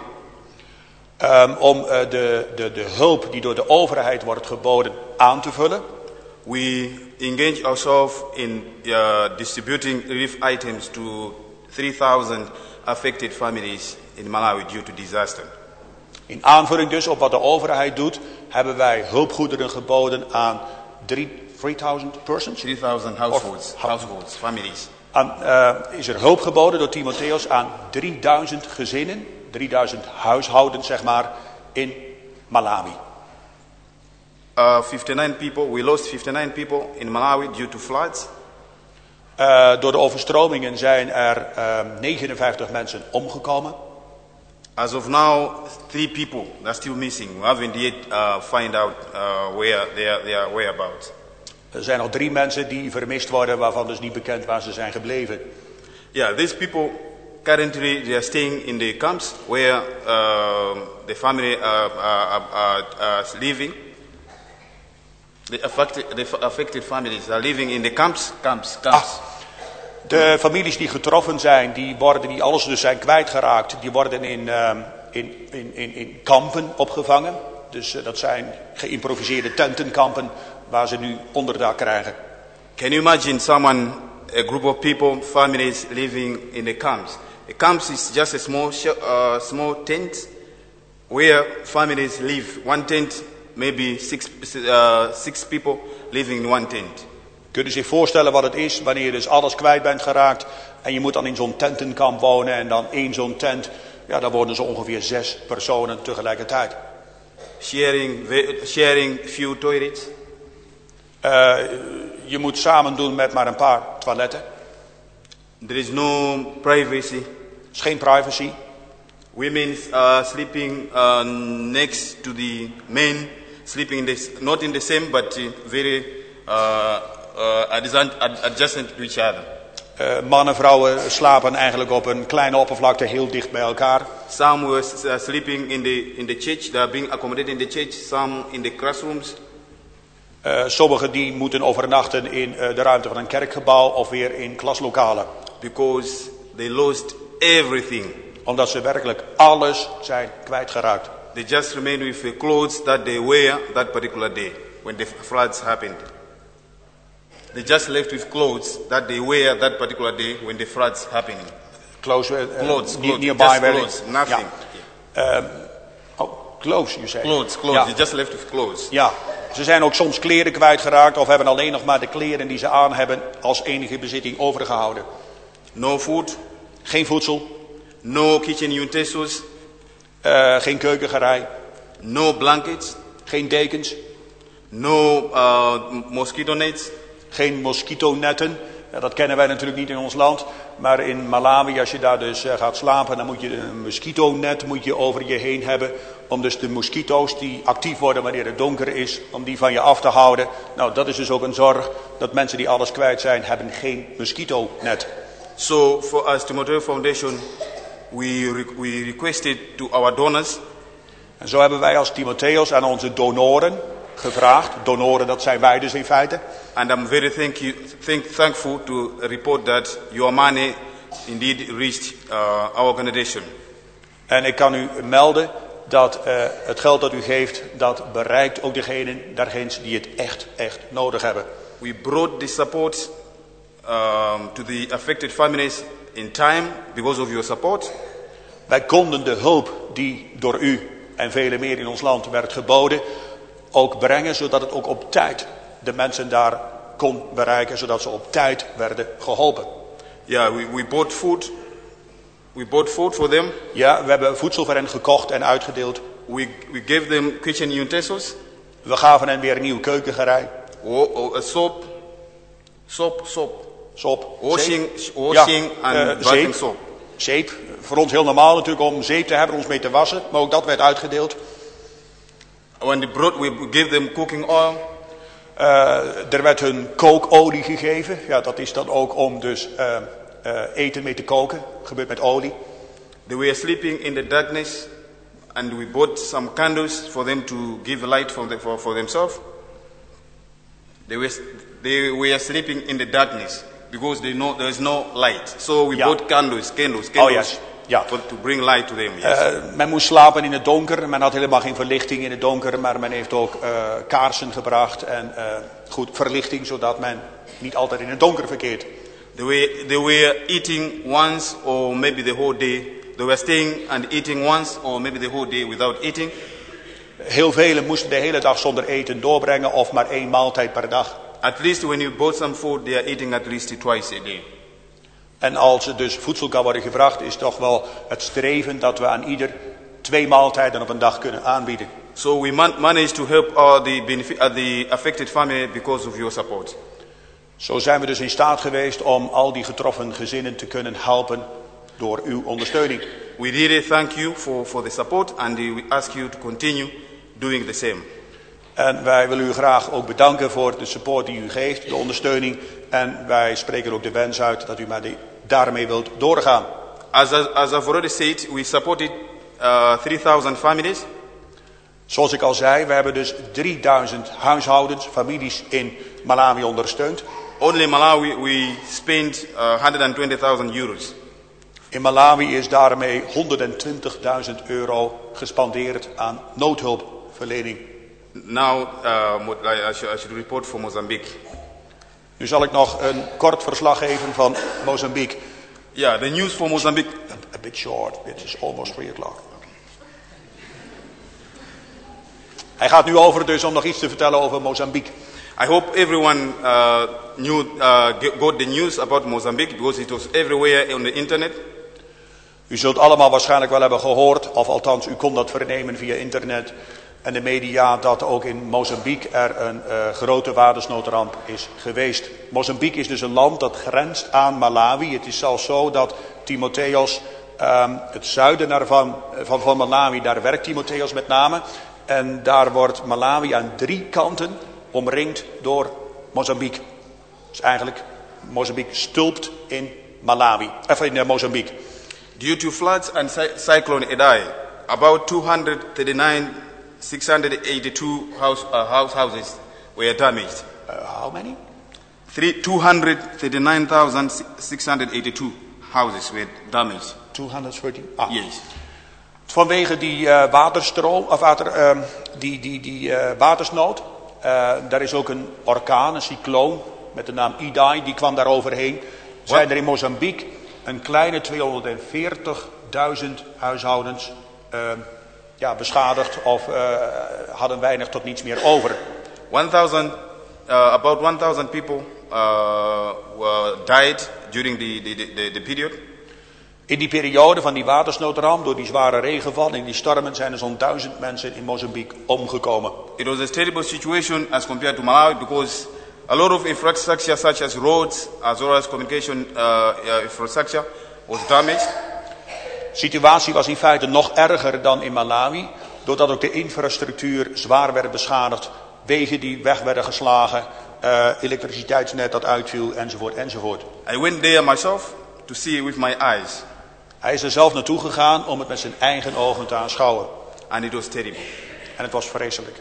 Um, om uh, de, de, de hulp die door de overheid wordt geboden aan te vullen. we engage ourselves in uh, distributing relief items to three thousand affected families in Malawi due to disaster. In aanvulling dus op wat de overheid doet, hebben wij hulpgoederen geboden aan drieduizend persons. three thousand households, Of- households, families. Aan, uh, is er hulp geboden door Timotheus aan drieduizend gezinnen, drieduizend huishoudens zeg maar, in Malawi. Uh, fifty-nine people, we lost fifty-nine people in Malawi due to floods. Uh, door de overstromingen zijn er uh, negenenvijftig mensen omgekomen. As of now, three people are still missing. We haven't yet uh, find out uh, where they are, they are whereabouts. Er zijn nog drie mensen die vermist worden, waarvan dus niet bekend waar ze zijn gebleven. Yeah, these people currently they are staying in the camps where uh, the family are, are, are, are living. The affected, the affected families are living in the camps, camps, camps. Ah, de families die getroffen zijn, die, worden, die alles dus zijn kwijtgeraakt, die worden in, uh, in, in, in, in kampen opgevangen. Dus uh, dat zijn geïmproviseerde tentenkampen waar ze nu onderdak krijgen. Can you imagine someone, a group of people, families living in the camps? The camps is just a small, sh- uh, small tent where families live. One tent, maybe six, uh, six people living in one tent. Kunt u zich voorstellen wat het is wanneer je dus alles kwijt bent geraakt en je moet dan in zo'n tentenkamp wonen en dan één zo'n tent, ja, daar wonen zo ongeveer zes personen tegelijkertijd. Sharing, ve- sharing few toilets. Uh, je moet samen doen met maar een paar toiletten. There is no privacy. Er is geen privacy. Women are sleeping uh, next to the men, sleeping in the, not in the same, but uh, very uh, uh, adjacent, adjacent to each other. Uh, mannen en vrouwen slapen eigenlijk op een kleine oppervlakte heel dicht bij elkaar. Some were uh, sleeping in the in the church. They are being accommodated in the church. Some in the classrooms. Uh, sommigen die moeten overnachten in uh, de ruimte van een kerkgebouw of weer in klaslokalen. Because they lost everything. Omdat ze werkelijk alles zijn kwijtgeraakt. They just remained with the clothes that they wear that particular day when the floods happened. They just left with clothes that they wear that particular day when the floods happened. Clothes, uh, Clothes, ne- clothes, nearby just where clothes, they- nothing. Ja. Um, oh, clothes, you say. Clothes, clothes. Ja. They just left with clothes. Ja, ze zijn ook soms kleren kwijtgeraakt of hebben alleen nog maar de kleren die ze aan hebben als enige bezitting overgehouden. No food, Geen voedsel, no kitchen utensils, uh, geen keukengerei, no blankets, geen dekens, no uh, mosquito nets. geen mosquitonetten. Ja, dat kennen wij natuurlijk niet in ons land. Maar in Malawi, als je daar dus uh, gaat slapen, dan moet je een mosquitonet moet je over je heen hebben. Om dus de mosquito's die actief worden wanneer het donker is, om die van je af te houden. Nou, dat is dus ook een zorg dat mensen die alles kwijt zijn, hebben geen mosquitonet. So for us, Timotheo Foundation, we, re- we requested to our donors En zo hebben wij als Timotheus aan onze donoren gevraagd. Donoren, dat zijn wij dus in feite. and I'm very thank you, thank, thankful to report that your money indeed reached uh, our organization. En ik kan u melden dat uh, het geld dat u geeft, dat bereikt ook degenen, daargens die het echt, echt nodig hebben. We brought the support um, to the affected families in time because of your support. Wij konden de hulp die door u en vele meer in ons land werd geboden, ook brengen, zodat het ook op tijd de mensen daar kon bereiken, zodat ze op tijd werden geholpen. Yeah, we, we bought food. We bought food for them. Ja, we hebben voedsel voor hen gekocht en uitgedeeld. We, we gave them kitchen utensils, We gaven hen weer een nieuwe keukengerei. or, or a soap, soap, soap, Sop, washing, zeep. washing Ja, and eh, bathing zeep. soap. Zeep. Voor ons heel normaal natuurlijk om zeep te hebben, ons mee te wassen. Maar ook dat werd uitgedeeld. When they brought, we gave them cooking oil. Uh, er werd hun kookolie gegeven. Ja, dat is dan ook om dus uh, uh, eten mee te koken. Gebeurt met olie. They were sleeping in the darkness, and we bought some candles for them to give light for, the, for, for themselves. They were, they were sleeping in the darkness because they know there is no light. So we Ja. bought candles, candles, candles Oh, yes. Ja. for, to bring light to them. Yes. Uh, men moest slapen in het donker. Men had helemaal geen verlichting in het donker. Maar men heeft ook uh, kaarsen gebracht. En uh, goed verlichting, zodat men niet altijd in het donker verkeert. They were, they were eating once or maybe the whole day. They were staying and eating once or maybe the whole day without eating. Heel velen moesten de hele dag zonder eten doorbrengen. Of maar één maaltijd per dag. At least when you bought some food, they are eating at least twice a day. En als er dus voedsel kan worden gebracht, is toch wel het streven dat we aan ieder twee maaltijden op een dag kunnen aanbieden. So we man- managed to help all the, benefit, uh, the affected family because of your support. Zo zijn we dus in staat geweest om al die getroffen gezinnen te kunnen helpen door uw ondersteuning. We really thank you for, for the support and we ask you to continue doing the same. En wij willen u graag ook bedanken voor de support die u geeft, de ondersteuning. En wij spreken ook de wens uit dat u maar die, daarmee wilt doorgaan. As, as, as I've already said, we supported uh, three thousand families. Zoals ik al zei, we hebben dus drieduizend huishoudens, families in Malawi ondersteund. Only in Malawi we spent uh, one hundred twenty thousand euros. In Malawi is daarmee honderdtwintigduizend euro gespandeerd aan noodhulpverlening. Now uh, Mo- I, should, I should report for Mozambique. Nu zal ik nog een kort verslag geven van Mozambique. Yeah, the news for Mozambique. A, a bit short, it is almost three o'clock. Hij gaat nu over dus om nog iets te vertellen over Mozambique. I hope everyone uh, knew, uh, g- got the news about Mozambique because it was everywhere on the internet. U zult allemaal waarschijnlijk wel hebben gehoord, of althans u kon dat vernemen via internet en de media, dat ook in Mozambique er een uh, grote watersnoodramp is geweest. Mozambique is dus een land dat grenst aan Malawi. Het is zelfs zo dat Timotheos, um, het zuiden daarvan, van, van Malawi, daar werkt Timotheos met name. En daar wordt Malawi aan drie kanten omringd door Mozambique. Dus eigenlijk, Mozambique stulpt in Malawi, of in uh, Mozambique. Due to floods and cy- cyclone Idai, about two hundred thirty-nine thousand six hundred eighty-two house, uh, house houses were damaged. Uh, how many? Three, two hundred thirty-nine thousand six hundred eighty-two houses were damaged. tweehonderddertien. Ah. Yes. Vanwege die uh, waterstroom, of water, uh, die, die, die uh, watersnood, uh, daar is ook een orkaan, een cycloon met de naam Idai, die kwam daar overheen. Zijn er in Mozambique een kleine tweehonderdveertigduizend huishoudens uh, ja, beschadigd of uh, hadden weinig tot niets meer over. one thousand, uh, about one thousand people uh, were died during the, the, the, the period. In die periode van die watersnoodramp, door die zware regenval en die stormen, zijn er zo'n duizend mensen in Mozambique omgekomen. It was a terrible situation as compared to Malawi because a lot of infrastructure such as roads as well as communication uh, uh, infrastructure was damaged. De situatie was in feite nog erger dan in Malawi, doordat ook de infrastructuur zwaar werd beschadigd, wegen die weg werden geslagen, uh, elektriciteitsnet dat uitviel, enzovoort, enzovoort. I went there myself to see with my eyes, Hij is er zelf naartoe gegaan om het met zijn eigen ogen te aanschouwen. and it was terrible. En het was vreselijk.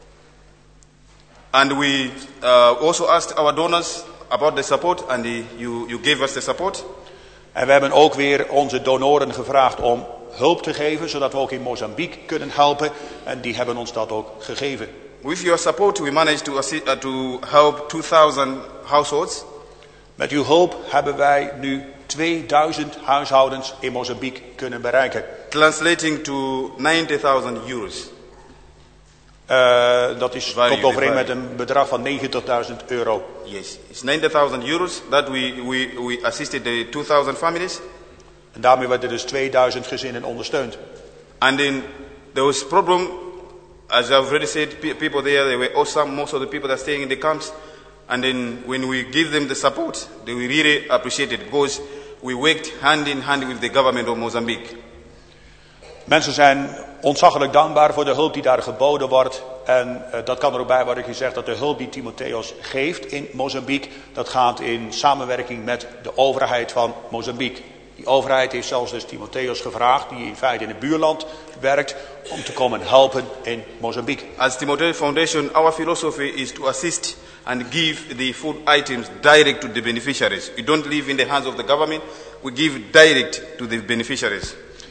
And we uh, also asked our donors about the support, and the, you, you gave us the support. En we hebben ook weer onze donoren gevraagd om hulp te geven, zodat we ook in Mozambique kunnen helpen. En die hebben ons dat ook gegeven. With your support, we managed to, assist, uh, to help two thousand households. Met uw hulp hebben wij nu tweeduizend huishoudens in Mozambique kunnen bereiken. Translating to ninety thousand euros. Uh, dat is, Waar komt jullie overeen met waren. een bedrag van negentigduizend euro. Yes, it's ninety thousand euros that we, we, we assisted the two thousand families. En daarmee werden dus tweeduizend gezinnen ondersteund. And then there was problem, as I've already said, pe- people there, they were awesome, most of the people that are staying in the camps. And then when we give them the support, they will really appreciate it because we worked hand in hand with the government of Mozambique. Mensen zijn ontzaglijk dankbaar voor de hulp die daar geboden wordt. En uh, dat kan er ook bij worden gezegd dat de hulp die Timotheus geeft in Mozambique, dat gaat in samenwerking met de overheid van Mozambique. Die overheid heeft zelfs dus Timotheus gevraagd, die in feite in het buurland werkt, om te komen helpen in Mozambique. As Timoteo Foundation, our philosophy is to assist and give the food items direct to the beneficiaries. We don't leave in the hands of the government, we give direct to the beneficiaries.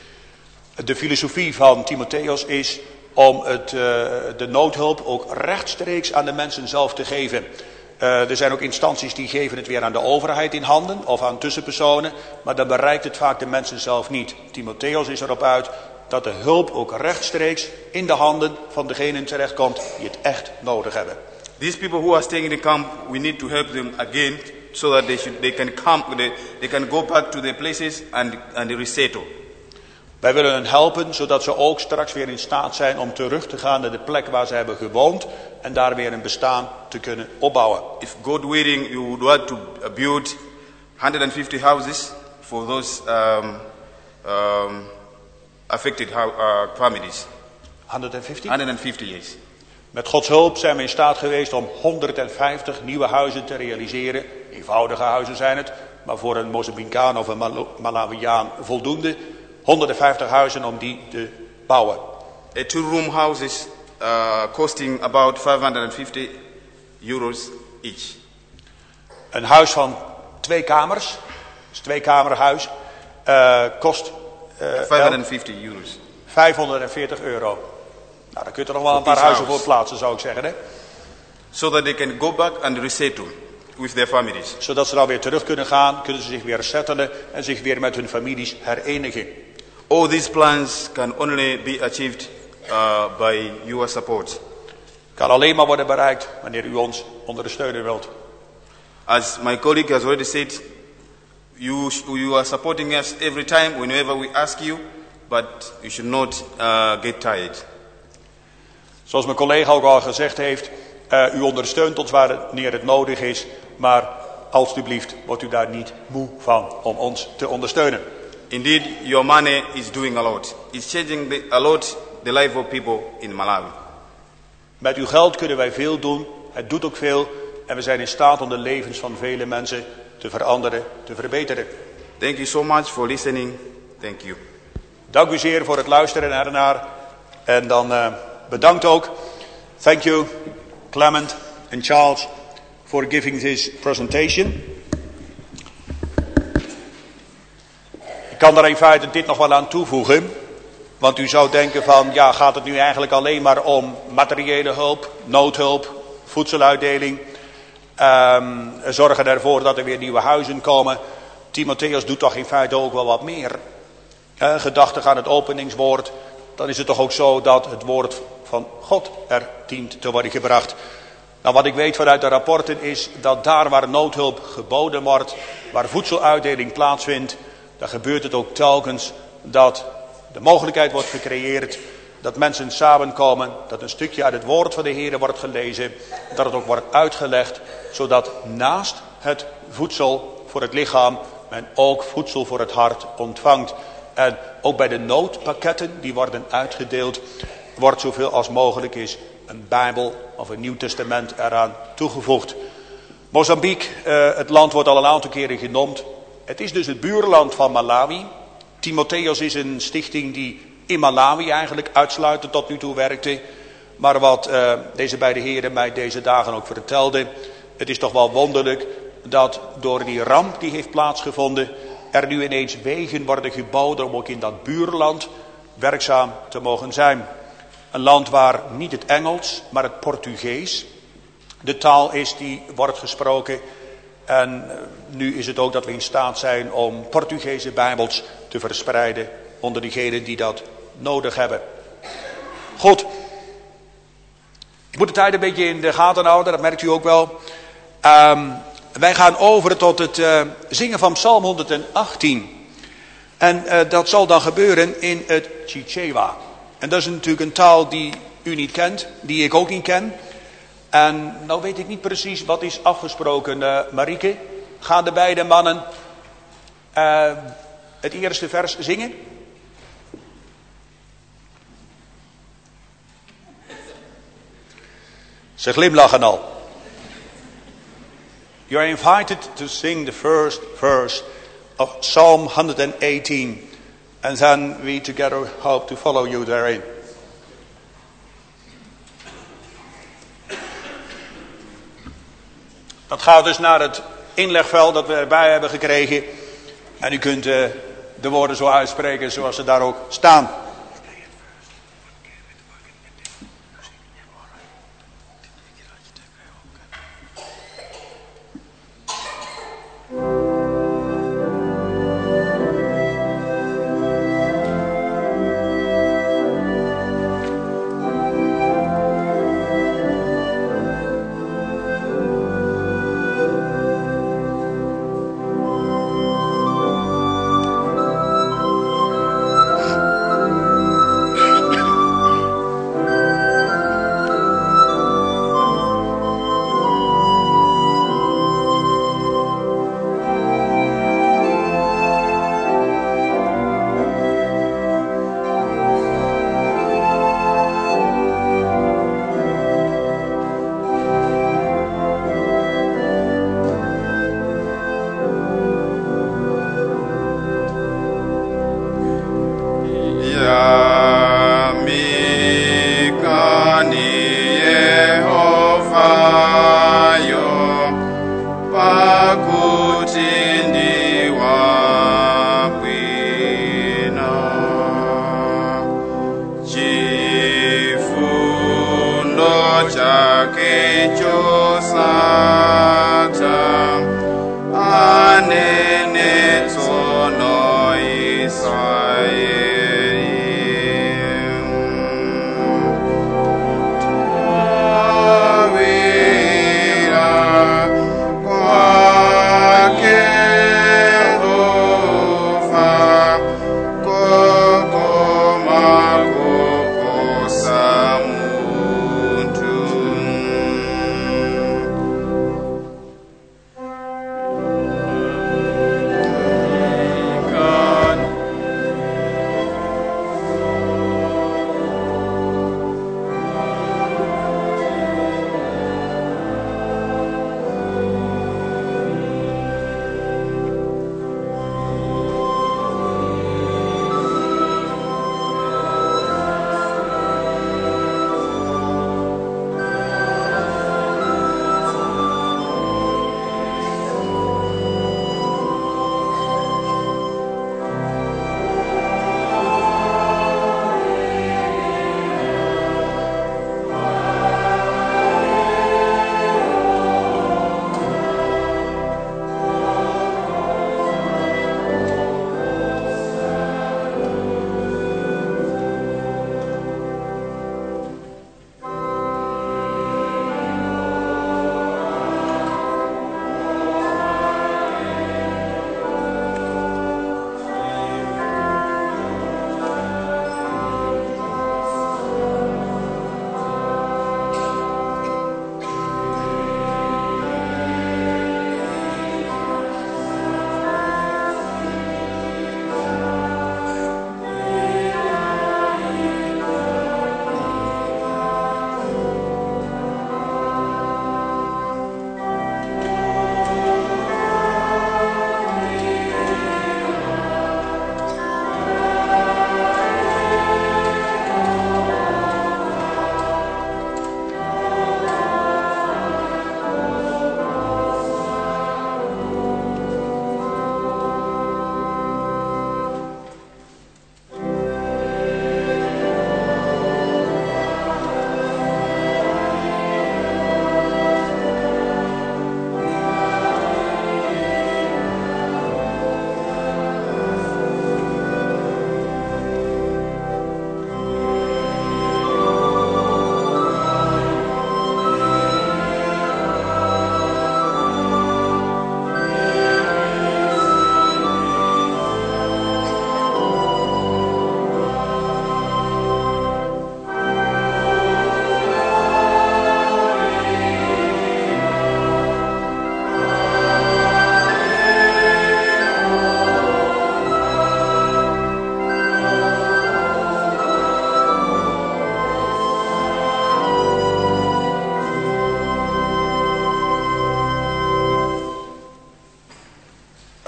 De filosofie van Timotheus is om het, uh, de noodhulp ook rechtstreeks aan de mensen zelf te geven. Uh, er zijn ook instanties die geven het weer aan de overheid in handen of aan tussenpersonen, maar dan bereikt het vaak de mensen zelf niet. Timotheus is erop uit dat de hulp ook rechtstreeks in de handen van degenen terechtkomt die het echt nodig hebben. These people who are staying in the camp, we need to help them again so that they, should, they, can, come, they, they can go back to their places and, and resettle. Wij willen hen helpen, zodat ze ook straks weer in staat zijn om terug te gaan naar de plek waar ze hebben gewoond en daar weer een bestaan te kunnen opbouwen. If God willing, you would want to build one hundred fifty houses for those um, um, affected uh, families. honderdvijftig? honderdvijftig, yes. Met Gods hulp zijn we in staat geweest om honderdvijftig nieuwe huizen te realiseren. Eenvoudige huizen zijn het, maar voor een Mozambicaan of een Mal- Malawiaan voldoende. honderdvijftig huizen om die te bouwen. A two-room houses uh, costing about vijfhonderdvijftig euros each. Een huis van twee kamers, dus twee kamerhuis, uh, kost uh, vijfhonderdvijftig euros. vijfhonderdveertig euro. Nou, daar kun je er nog wel een paar huizen voor plaatsen, zou ik zeggen, hè? So that they can go back and resettle with their families. Zodat ze dan weer terug kunnen gaan, kunnen ze zich weer settelen en zich weer met hun families herenigen. All these plans can only be achieved uh, by your support. Kan alleen maar worden bereikt wanneer u ons ondersteunen wilt. As my colleague has already said, you, you are supporting us every time whenever we ask you, but you should not uh, get tired. Zoals mijn collega ook al gezegd heeft, uh, u ondersteunt ons wanneer het nodig is, maar alstublieft wordt u daar niet moe van om ons te ondersteunen. Indeed, your money is doing a lot. It's changing the, a lot the life of people in Malawi. Met uw geld kunnen wij veel doen, het doet ook veel en we zijn in staat om de levens van vele mensen te veranderen, te verbeteren. Thank you so much for listening. Thank you. Dank u zeer voor het luisteren ernaar en dan uh, bedankt ook. Thank you, Clement and Charles, for giving this presentation. Ik kan daar in feite dit nog wel aan toevoegen. Want u zou denken van, ja, gaat het nu eigenlijk alleen maar om materiële hulp, noodhulp, voedseluitdeling. Um, zorgen ervoor dat er weer nieuwe huizen komen. Timotheus doet toch in feite ook wel wat meer. Uh, gedachtig aan het openingswoord. Dan is het toch ook zo dat het woord van God er dient te worden gebracht. Nou, wat ik weet vanuit de rapporten is dat daar waar noodhulp geboden wordt, waar voedseluitdeling plaatsvindt, dan gebeurt het ook telkens dat de mogelijkheid wordt gecreëerd dat mensen samenkomen, dat een stukje uit het woord van de Heer wordt gelezen, dat het ook wordt uitgelegd, zodat naast het voedsel voor het lichaam men ook voedsel voor het hart ontvangt. En ook bij de noodpakketten die worden uitgedeeld, wordt zoveel als mogelijk is een Bijbel of een Nieuw Testament eraan toegevoegd. Mozambique, uh, het land wordt al een aantal keren genoemd. Het is dus het buurland van Malawi. Timotheus is een stichting die in Malawi eigenlijk uitsluitend tot nu toe werkte. Maar wat uh, deze beide heren mij deze dagen ook vertelden, het is toch wel wonderlijk dat door die ramp die heeft plaatsgevonden, er nu ineens wegen worden gebouwd om ook in dat buurland werkzaam te mogen zijn. Een land waar niet het Engels, maar het Portugees de taal is die wordt gesproken. En nu is het ook dat we in staat zijn om Portugese Bijbels te verspreiden onder diegenen die dat nodig hebben. Goed. Ik moet de tijd een beetje in de gaten houden, dat merkt u ook wel. Um, wij gaan over tot het uh, zingen van Psalm honderdachttien. En uh, dat zal dan gebeuren in het Chichewa. En dat is natuurlijk een taal die u niet kent, die ik ook niet ken. En nou weet ik niet precies wat is afgesproken, uh, Marieke. Gaan de beide mannen uh, het eerste vers zingen? Ze glimlachen al. You are invited to sing the first verse of Psalm one hundred eighteen. And then we together hope to follow you therein. Dat gaat dus naar het inlegveld dat we erbij hebben gekregen. En u kunt uh, de woorden zo uitspreken zoals ze daar ook staan.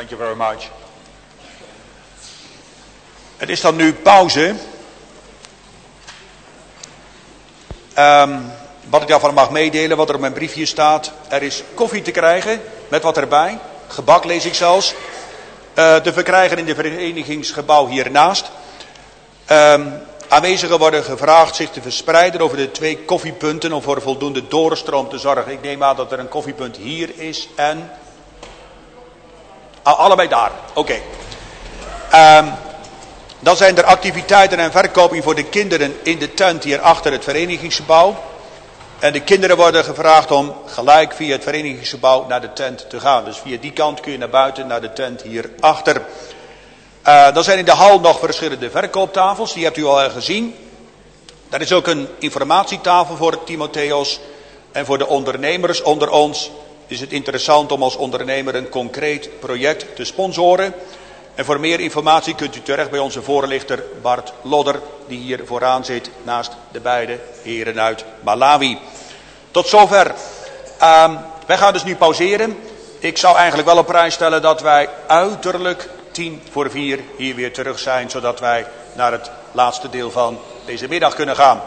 Thank you very much. Het is dan nu pauze. Um, wat ik daarvan mag meedelen, wat er op mijn briefje staat. Er is koffie te krijgen, met wat erbij. Gebak lees ik zelfs. Uh, te verkrijgen in de verenigingsgebouw hiernaast. Um, aanwezigen worden gevraagd zich te verspreiden over de twee koffiepunten om voor voldoende doorstroom te zorgen. Ik neem aan dat er een koffiepunt hier is en... Ah, allebei daar, oké. Okay. Um, dan zijn er activiteiten en verkoping voor de kinderen in de tent hier achter het verenigingsgebouw. En de kinderen worden gevraagd om gelijk via het verenigingsgebouw naar de tent te gaan. Dus via die kant kun je naar buiten, naar de tent hierachter. Uh, dan zijn in de hal nog verschillende verkooptafels, die hebt u al gezien. Daar is ook een informatietafel voor Timotheos. En voor de ondernemers onder ons is het interessant om als ondernemer een concreet project te sponsoren. En voor meer informatie kunt u terecht bij onze voorlichter Bart Lodder, die hier vooraan zit naast de beide heren uit Malawi. Tot zover. Uh, wij gaan dus nu pauzeren. Ik zou eigenlijk wel op prijs stellen dat wij uiterlijk tien voor vier hier weer terug zijn, zodat wij naar het laatste deel van deze middag kunnen gaan.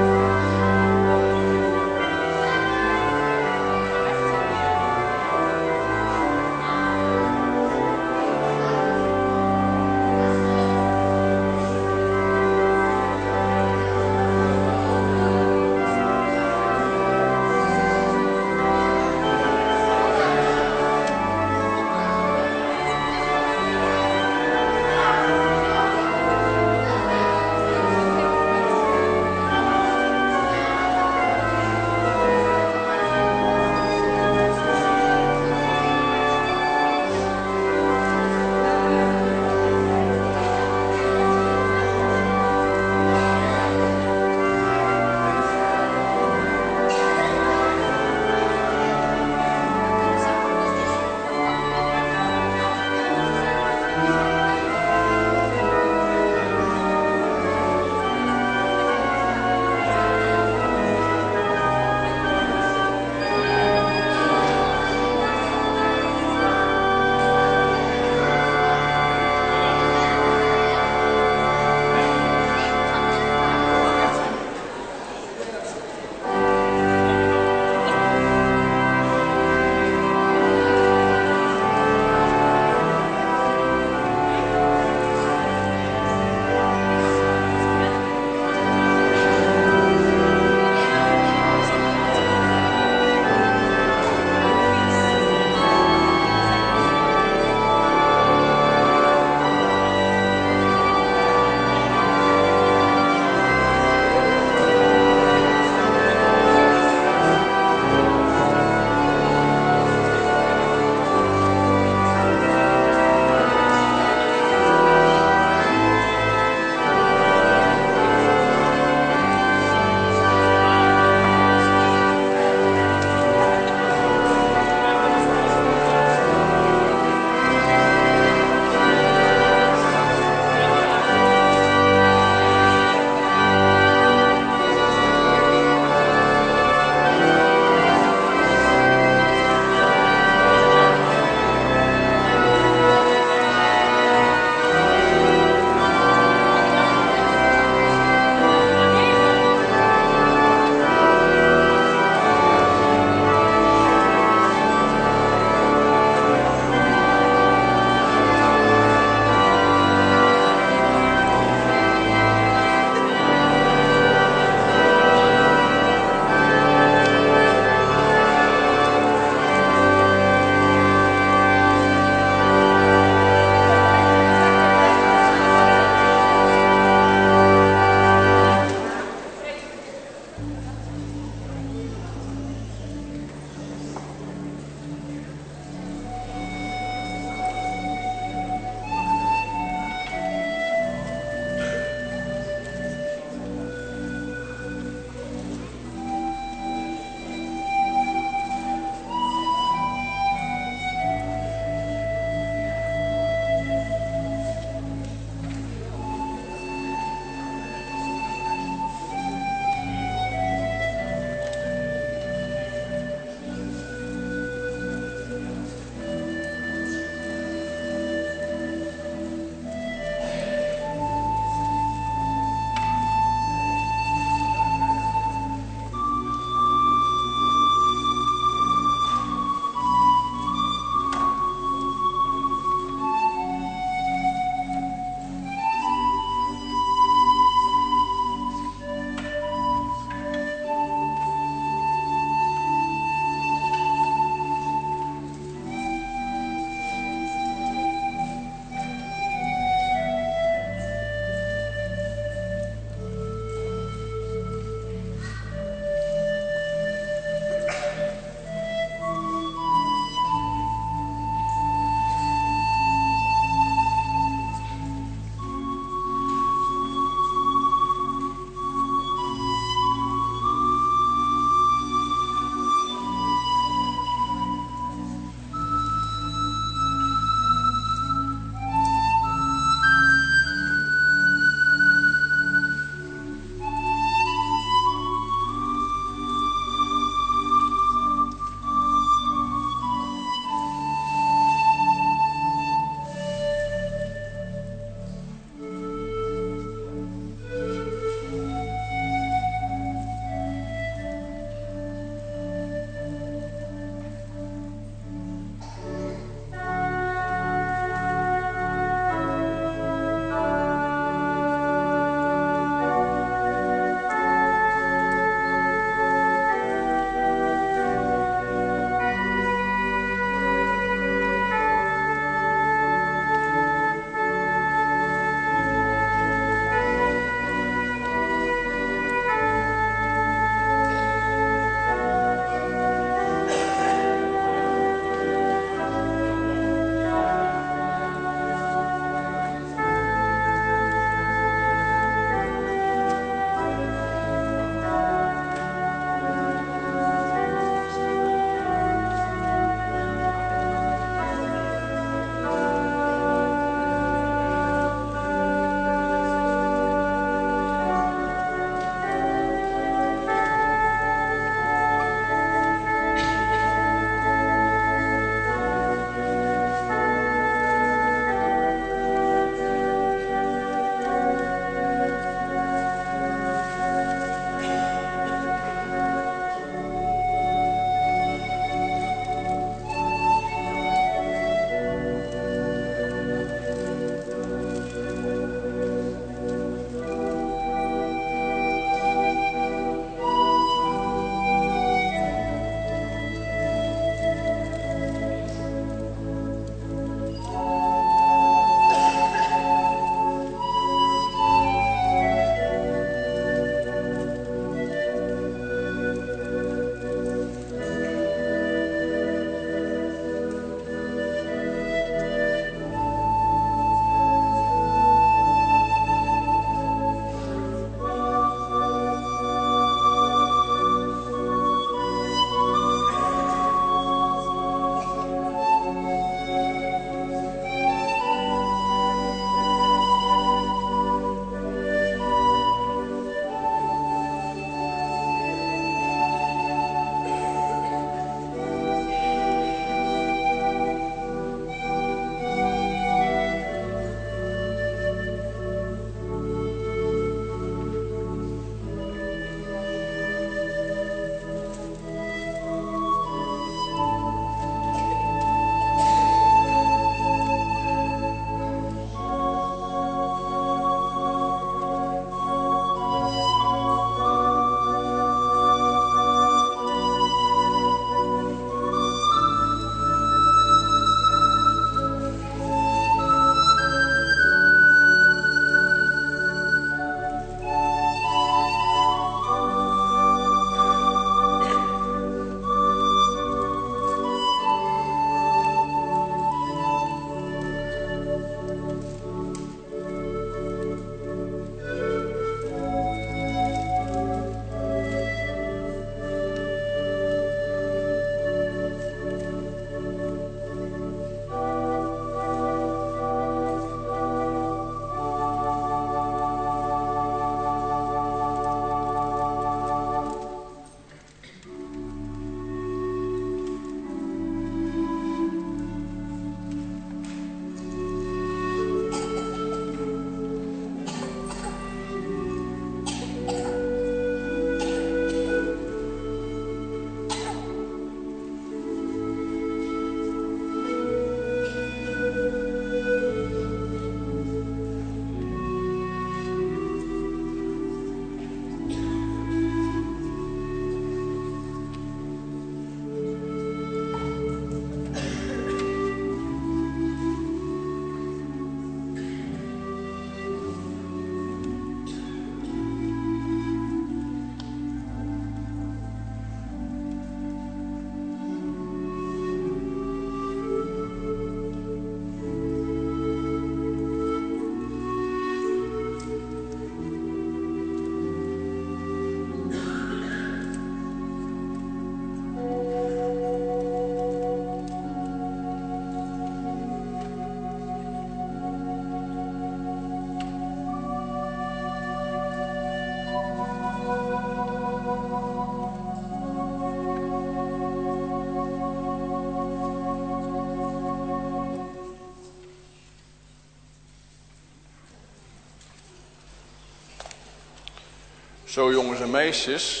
Zo jongens en meisjes,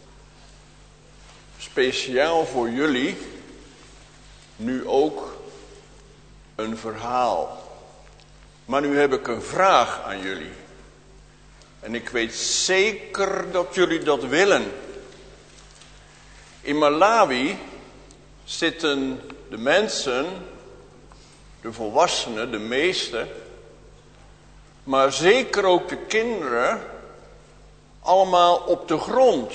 speciaal voor jullie, nu ook een verhaal. Maar nu heb ik een vraag aan jullie. En ik weet zeker dat jullie dat willen. In Malawi zitten de mensen, de volwassenen, de meesten, maar zeker ook de kinderen, allemaal op de grond.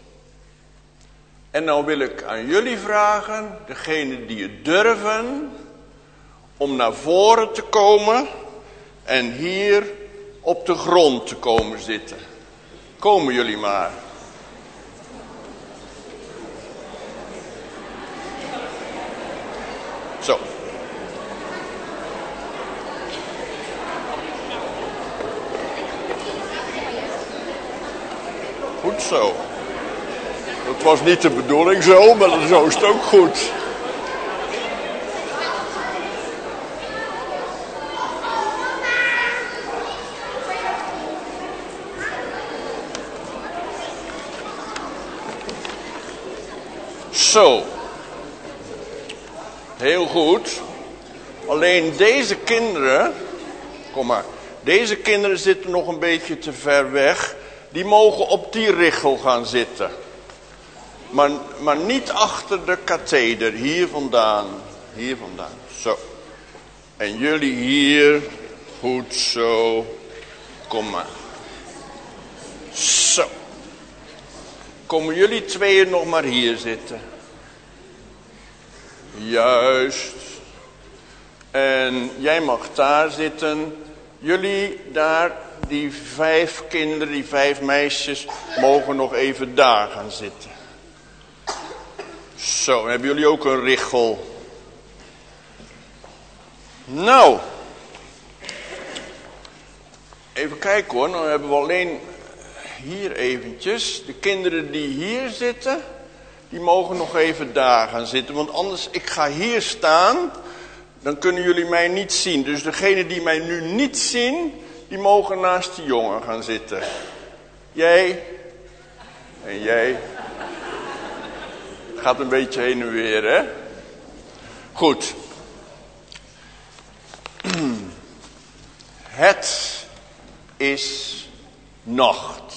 En nou wil ik aan jullie vragen, degenen die het durven, om naar voren te komen en hier op de grond te komen zitten. Komen jullie maar. Zo. Goed zo. Dat was niet de bedoeling zo, maar zo is het ook goed. Zo. Heel goed. Alleen deze kinderen, kom maar, deze kinderen zitten nog een beetje te ver weg. Die mogen op die richel gaan zitten. Maar, maar niet achter de katheder, hier vandaan. Hier vandaan, zo. En jullie hier, goed zo. Kom maar. Zo. Komen jullie tweeën nog maar hier zitten. Juist. En jij mag daar zitten. Jullie daar, die vijf kinderen, die vijf meisjes, mogen nog even daar gaan zitten. Zo, dan hebben jullie ook een richel. Nou. Even kijken hoor, nou hebben we alleen hier eventjes. De kinderen die hier zitten, die mogen nog even daar gaan zitten. Want anders, ik ga hier staan, dan kunnen jullie mij niet zien. Dus degenen die mij nu niet zien, die mogen naast die jongen gaan zitten. Jij en jij. Gaat een beetje heen en weer, hè? Goed. Het is nacht.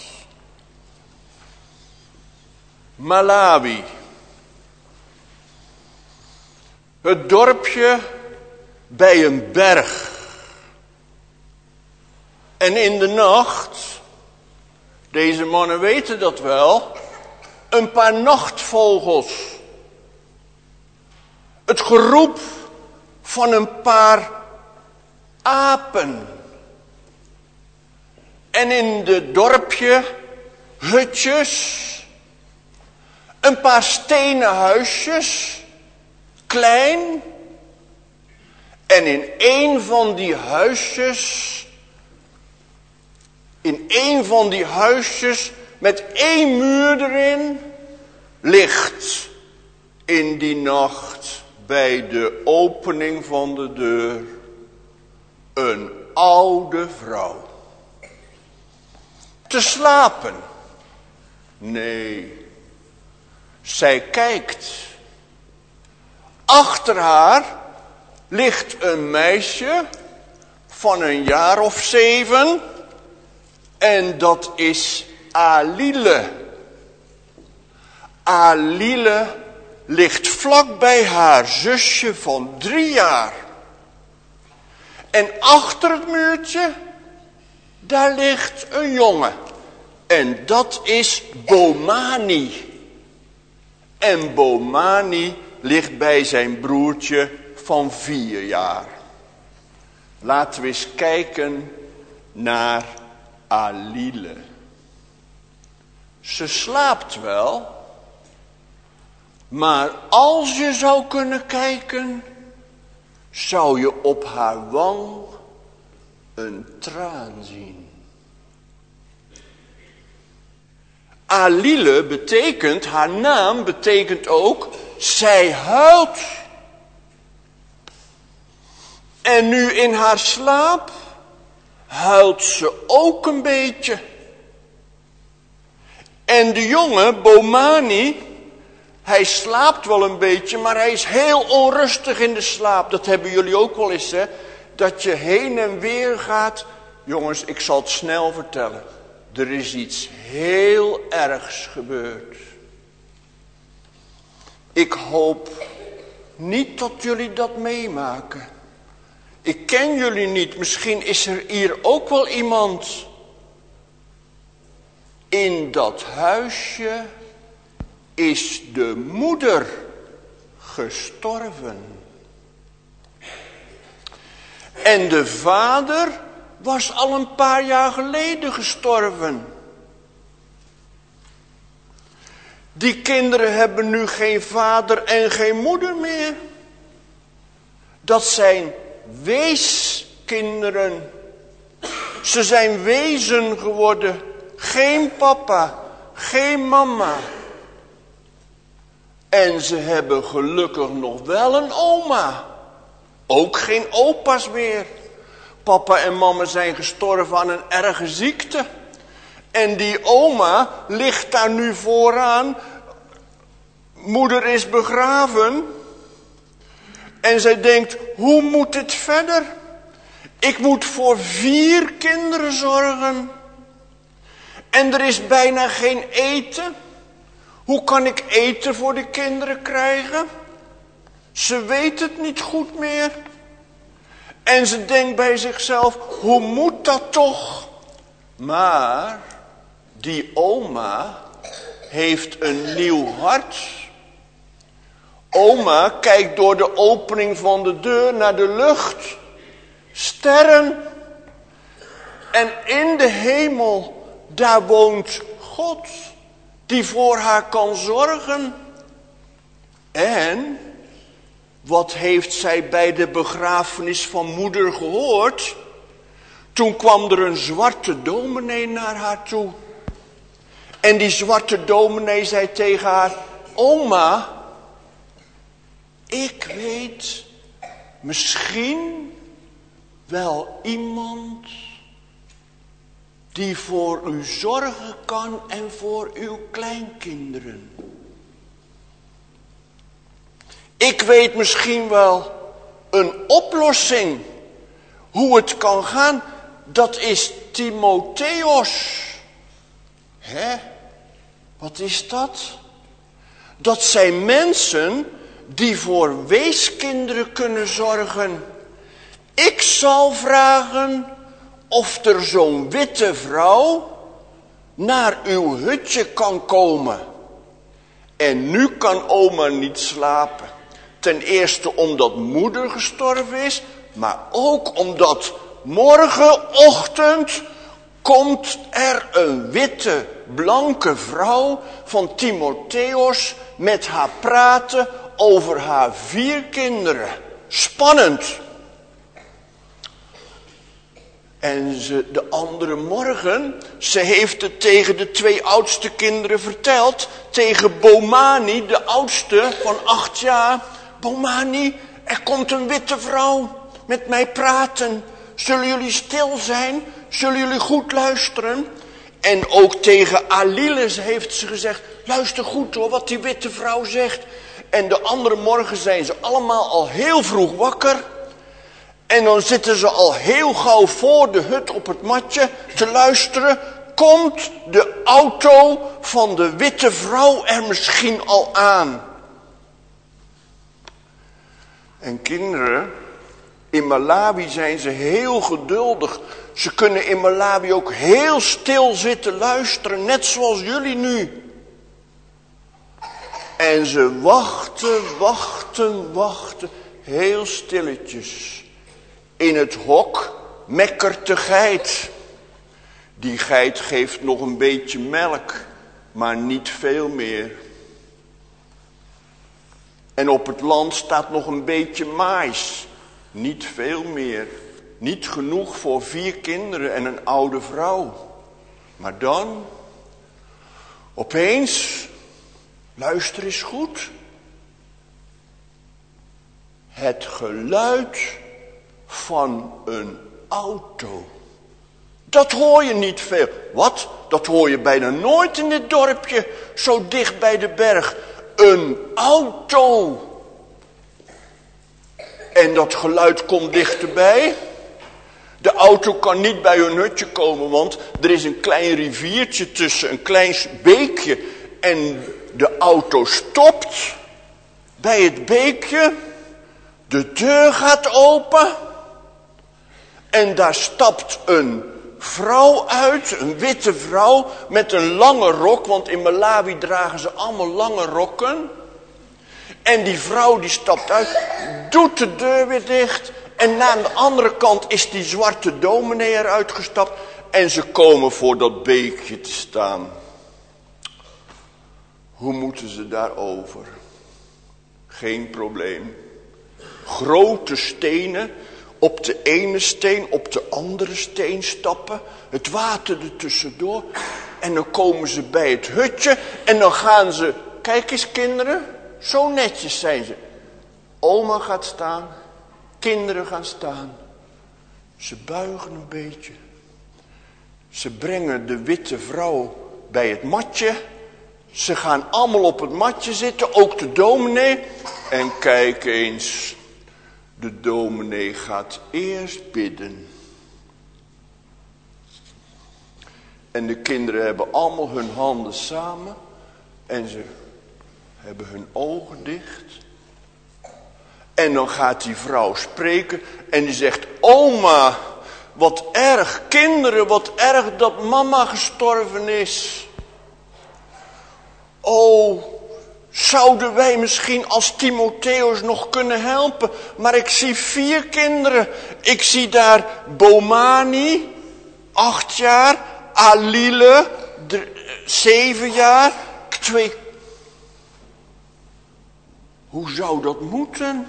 Malawi. Het dorpje bij een berg. En in de nacht, deze mannen weten dat wel, een paar nachtvogels. Het geroep van een paar apen. En in het dorpje hutjes, een paar stenen huisjes, klein. En in een van die huisjes, in een van die huisjes met één muur erin, ligt in die nacht bij de opening van de deur een oude vrouw. Te slapen? Nee. Zij kijkt. Achter haar ligt een meisje van een jaar of zeven. En dat is Alile. Alile ligt vlak bij haar zusje van drie jaar. En achter het muurtje, daar ligt een jongen. En dat is Bomani. En Bomani ligt bij zijn broertje van vier jaar. Laten we eens kijken naar Alile. Ze slaapt wel. Maar als je zou kunnen kijken, zou je op haar wang een traan zien. Alile betekent, haar naam betekent ook, zij huilt. En nu in haar slaap huilt ze ook een beetje. En de jongen, Bomani, hij slaapt wel een beetje, maar hij is heel onrustig in de slaap. Dat hebben jullie ook wel eens, hè? Dat je heen en weer gaat. Jongens, ik zal het snel vertellen. Er is iets heel ergs gebeurd. Ik hoop niet dat jullie dat meemaken. Ik ken jullie niet. Misschien is er hier ook wel iemand. In dat huisje is de moeder gestorven. En de vader was al een paar jaar geleden gestorven. Die kinderen hebben nu geen vader en geen moeder meer. Dat zijn weeskinderen. Ze zijn wezen geworden. Geen papa, geen mama. En ze hebben gelukkig nog wel een oma. Ook geen opa's meer. Papa en mama zijn gestorven aan een erge ziekte. En die oma ligt daar nu vooraan. Moeder is begraven. En zij denkt, hoe moet het verder? Ik moet voor vier kinderen zorgen. En er is bijna geen eten. Hoe kan ik eten voor de kinderen krijgen? Ze weet het niet goed meer. En ze denkt bij zichzelf, hoe moet dat toch? Maar die oma heeft een nieuw hart. Oma kijkt door de opening van de deur naar de lucht. Sterren. En in de hemel, daar woont God. Die voor haar kan zorgen. En wat heeft zij bij de begrafenis van moeder gehoord? Toen kwam er een zwarte dominee naar haar toe. En die zwarte dominee zei tegen haar, oma, ik weet misschien wel iemand die voor u zorgen kan en voor uw kleinkinderen. Ik weet misschien wel een oplossing hoe het kan gaan. Dat is Timotheos. Hè? Wat is dat? Dat zijn mensen die voor weeskinderen kunnen zorgen. Ik zal vragen of er zo'n witte vrouw naar uw hutje kan komen. En nu kan oma niet slapen. Ten eerste omdat moeder gestorven is, maar ook omdat morgenochtend komt er een witte, blanke vrouw van Timotheos met haar praten over haar vier kinderen. Spannend. En ze, de andere morgen, ze heeft het tegen de twee oudste kinderen verteld. Tegen Bomani, de oudste van acht jaar. Bomani, er komt een witte vrouw met mij praten. Zullen jullie stil zijn? Zullen jullie goed luisteren? En ook tegen Aliles heeft ze gezegd, luister goed hoor wat die witte vrouw zegt. En de andere morgen zijn ze allemaal al heel vroeg wakker. En dan zitten ze al heel gauw voor de hut op het matje te luisteren. Komt de auto van de witte vrouw er misschien al aan? En kinderen, in Malawi zijn ze heel geduldig. Ze kunnen in Malawi ook heel stil zitten luisteren, net zoals jullie nu. En ze wachten, wachten, wachten, heel stilletjes. In het hok mekkert de geit. Die geit geeft nog een beetje melk, maar niet veel meer. En op het land staat nog een beetje maïs, niet veel meer. Niet genoeg voor vier kinderen en een oude vrouw. Maar dan, opeens, luister eens goed. Het geluid van een auto. Dat hoor je niet veel. Wat? Dat hoor je bijna nooit in dit dorpje, zo dicht bij de berg. Een auto. En dat geluid komt dichterbij. De auto kan niet bij hun hutje komen, want er is een klein riviertje tussen, een klein beekje. En de auto stopt bij het beekje. De deur gaat open. En daar stapt een vrouw uit, een witte vrouw met een lange rok, want in Malawi dragen ze allemaal lange rokken. En die vrouw die stapt uit, doet de deur weer dicht. En aan de andere kant is die zwarte dominee eruit gestapt. En ze komen voor dat beekje te staan. Hoe moeten ze daarover? Geen probleem. Grote stenen, op de ene steen, op de andere steen stappen. Het water er tussendoor. En dan komen ze bij het hutje. En dan gaan ze, kijk eens kinderen, zo netjes zijn ze. Oma gaat staan, kinderen gaan staan. Ze buigen een beetje. Ze brengen de witte vrouw bij het matje. Ze gaan allemaal op het matje zitten, ook de dominee. En kijk eens, de dominee gaat eerst bidden. En de kinderen hebben allemaal hun handen samen. En ze hebben hun ogen dicht. En dan gaat die vrouw spreken en die zegt, oma, wat erg, kinderen, wat erg dat mama gestorven is. Oh, zouden wij misschien als Timotheus nog kunnen helpen? Maar ik zie vier kinderen. Ik zie daar Bomani, acht jaar, Alile, drie, zeven jaar, twee. Hoe zou dat moeten?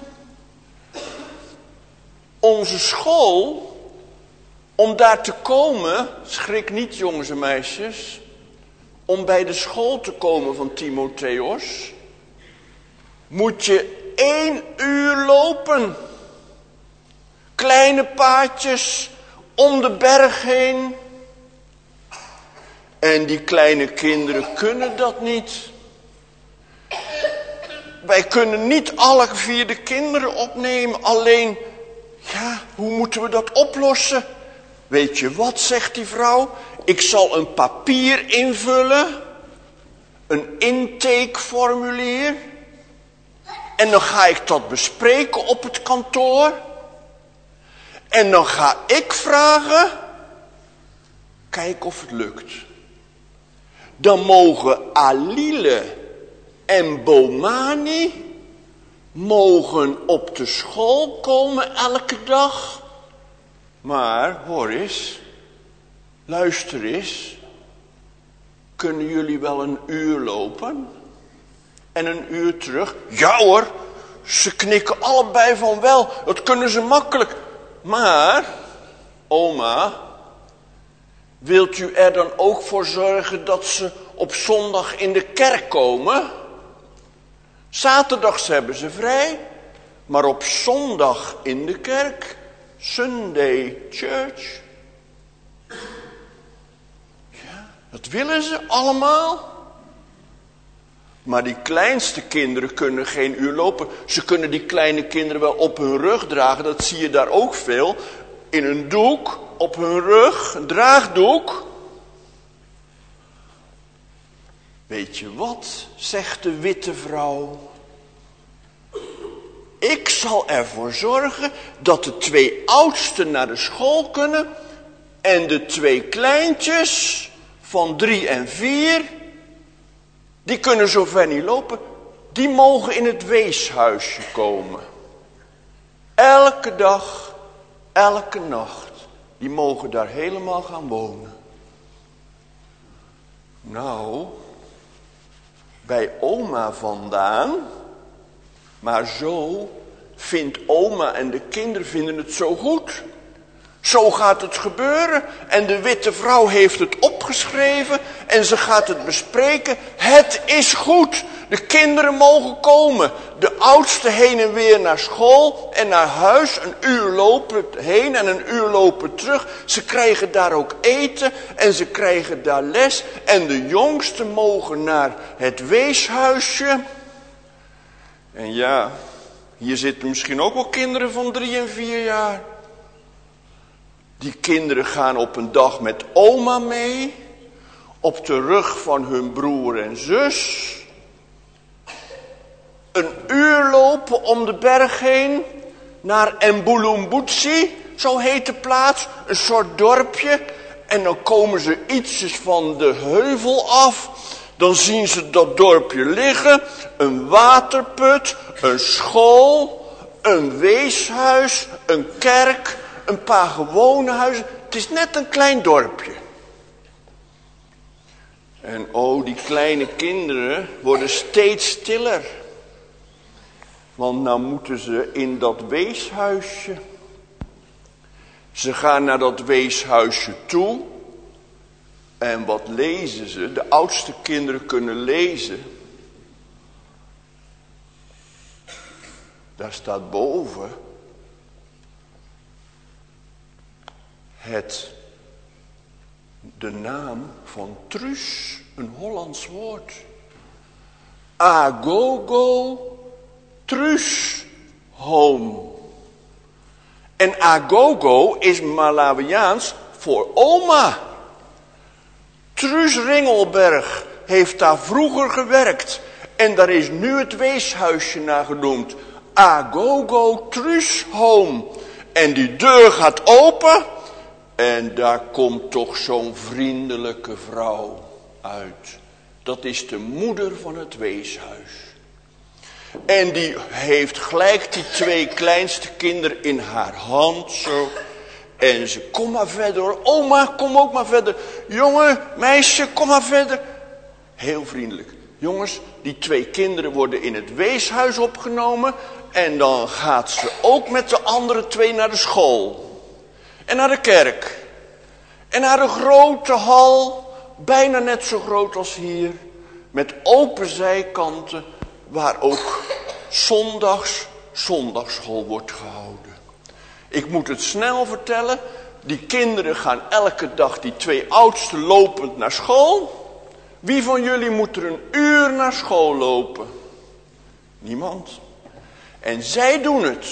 Onze school, om daar te komen, schrik niet jongens en meisjes, om bij de school te komen van Timotheus, moet je één uur lopen. Kleine paadjes om de berg heen. En die kleine kinderen kunnen dat niet. Wij kunnen niet alle vier de kinderen opnemen. Alleen, ja, hoe moeten we dat oplossen? Weet je wat, zegt die vrouw? Ik zal een papier invullen. Een intakeformulier. En dan ga ik dat bespreken op het kantoor. En dan ga ik vragen. Kijk of het lukt. Dan mogen Alile en Bomani mogen op de school komen elke dag. Maar, hoor eens, luister eens. Kunnen jullie wel een uur lopen? En een uur terug? Ja hoor, ze knikken allebei van wel. Dat kunnen ze makkelijk. Maar, oma, wilt u er dan ook voor zorgen dat ze op zondag in de kerk komen? Zaterdags hebben ze vrij, maar op zondag in de kerk. Sunday church. Ja, dat willen ze allemaal. Maar die kleinste kinderen kunnen geen uur lopen. Ze kunnen die kleine kinderen wel op hun rug dragen. Dat zie je daar ook veel. In een doek, op hun rug, een draagdoek. Weet je wat, zegt de witte vrouw. Ik zal ervoor zorgen dat de twee oudsten naar de school kunnen. En de twee kleintjes van drie en vier, die kunnen zo ver niet lopen. Die mogen in het weeshuisje komen. Elke dag, elke nacht. Die mogen daar helemaal gaan wonen. Nou, bij oma vandaan. Maar zo vindt oma en de kinderen vinden het zo goed. Zo gaat het gebeuren. En de witte vrouw heeft het opgeschreven. En ze gaat het bespreken. Het is goed. De kinderen mogen komen. De oudste heen en weer naar school en naar huis. Een uur lopen heen en een uur lopen terug. Ze krijgen daar ook eten en ze krijgen daar les. En de jongsten mogen naar het weeshuisje. En ja, hier zitten misschien ook wel kinderen van drie en vier jaar. Die kinderen gaan op een dag met oma mee. Op de rug van hun broer en zus. Een uur lopen om de berg heen. Naar Mbulumbutsi, zo heet de plaats. Een soort dorpje. En dan komen ze ietsjes van de heuvel af. Dan zien ze dat dorpje liggen. Een waterput, een school, een weeshuis, een kerk, een paar gewone huizen. Het is net een klein dorpje. En oh, die kleine kinderen worden steeds stiller. Want nou moeten ze in dat weeshuisje. Ze gaan naar dat weeshuisje toe. En wat lezen ze? De oudste kinderen kunnen lezen. Daar staat boven. Het, de naam van Truus, een Hollands woord. Agogo Truus home. En agogo is Malawiaans voor oma. Truus Ringelberg heeft daar vroeger gewerkt. En daar is nu het weeshuisje naar genoemd. Agogo Truus home. En die deur gaat open. En daar komt toch zo'n vriendelijke vrouw uit. Dat is de moeder van het weeshuis. En die heeft gelijk die twee kleinste kinderen in haar hand zo. En ze, kom maar verder hoor. Oma, kom ook maar verder. Jongen, meisje, kom maar verder. Heel vriendelijk. Jongens, die twee kinderen worden in het weeshuis opgenomen. En dan gaat ze ook met de andere twee naar de school. En naar de kerk. En naar de grote hal. Bijna net zo groot als hier. Met open zijkanten. Waar ook zondags zondagsschool wordt gehouden. Ik moet het snel vertellen. Die kinderen gaan elke dag, die twee oudsten, lopend naar school. Wie van jullie moet er een uur naar school lopen? Niemand. En zij doen het.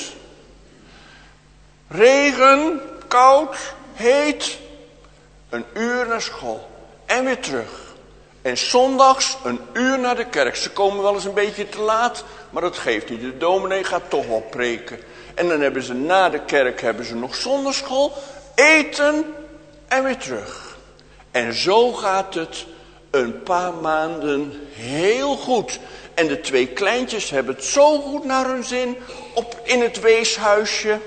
Regen, koud, heet. Een uur naar school. En weer terug. En zondags een uur naar de kerk. Ze komen wel eens een beetje te laat. Maar dat geeft niet. De dominee gaat toch wel preken. En dan hebben ze na de kerk hebben ze nog zondagschool. Eten en weer terug. En zo gaat het een paar maanden heel goed. En de twee kleintjes hebben het zo goed naar hun zin op in het weeshuisje.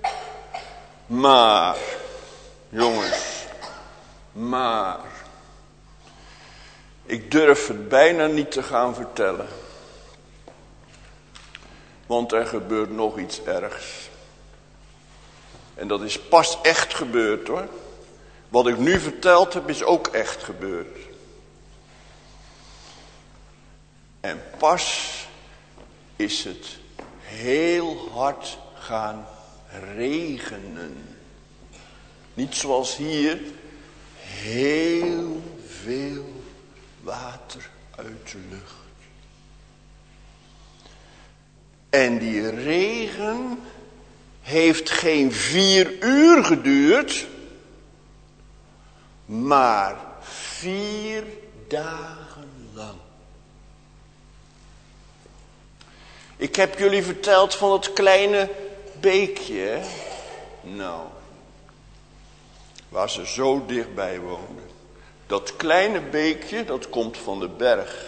Maar, jongens, maar, ik durf het bijna niet te gaan vertellen. Want er gebeurt nog iets ergs. En dat is pas echt gebeurd hoor. Wat ik nu verteld heb is ook echt gebeurd. En pas is het heel hard gaan regenen. Niet zoals hier, heel veel water uit de lucht. En die regen heeft geen vier uur geduurd, maar vier dagen lang. Ik heb jullie verteld van het kleine beekje, hè? Nou, waar ze zo dichtbij woonden. Dat kleine beekje, dat komt van de berg.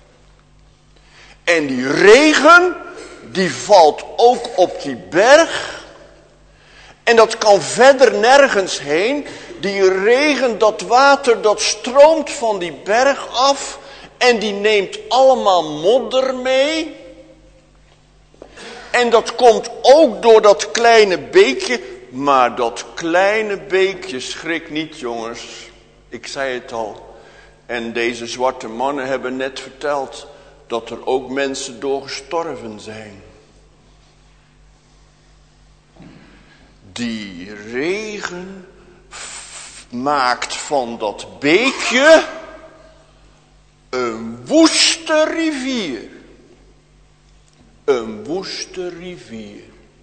En die regen, die valt ook op die berg. En dat kan verder nergens heen. Die regen, dat water, dat stroomt van die berg af. En die neemt allemaal modder mee. En dat komt ook door dat kleine beekje. Maar dat kleine beekje, schrik niet jongens. Ik zei het al. En deze zwarte mannen hebben net verteld. dat er ook mensen door gestorven zijn. Die regen maakt van dat beekje een woeste rivier. Een woeste rivier.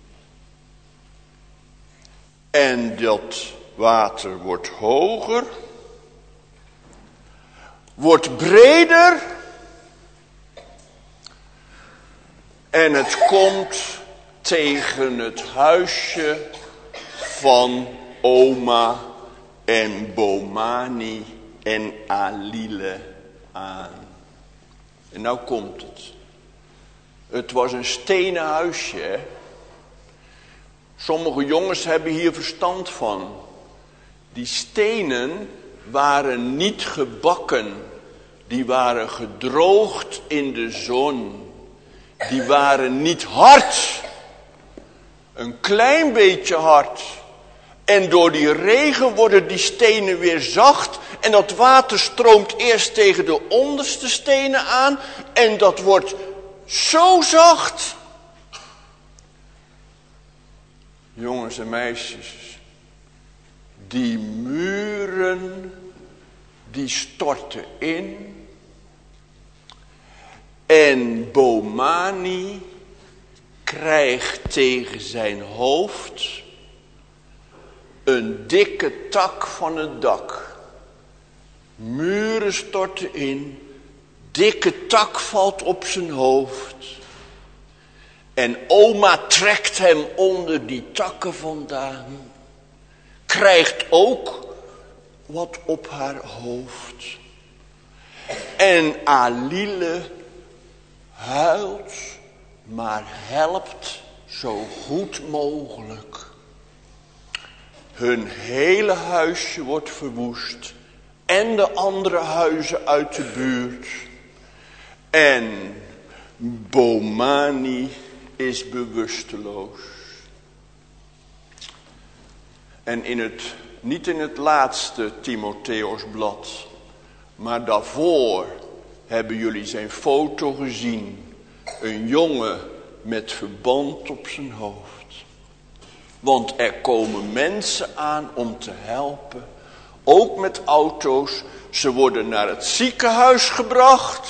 En dat water wordt hoger, wordt breder en het komt tegen het huisje van oma en Bomani en Alile aan. En nou komt het. Het was een stenen huisje, hè? Sommige jongens hebben hier verstand van. Die stenen waren niet gebakken. Die waren gedroogd in de zon. Die waren niet hard. Een klein beetje hard. En door die regen worden die stenen weer zacht. En dat water stroomt eerst tegen de onderste stenen aan. En dat wordt zo zacht. Jongens en meisjes. Die muren, die storten in. En Bomani krijgt tegen zijn hoofd een dikke tak van het dak. Muren storten in. Dikke tak valt op zijn hoofd. En oma trekt hem onder die takken vandaan. Krijgt ook wat op haar hoofd. En Alile huilt, maar helpt zo goed mogelijk. Hun hele huisje wordt verwoest. En de andere huizen uit de buurt. En Bomani is bewusteloos. En in het, niet in het laatste Timotheusblad, maar daarvoor hebben jullie zijn foto gezien. Een jongen met verband op zijn hoofd. Want er komen mensen aan om te helpen. Ook met auto's. Ze worden naar het ziekenhuis gebracht.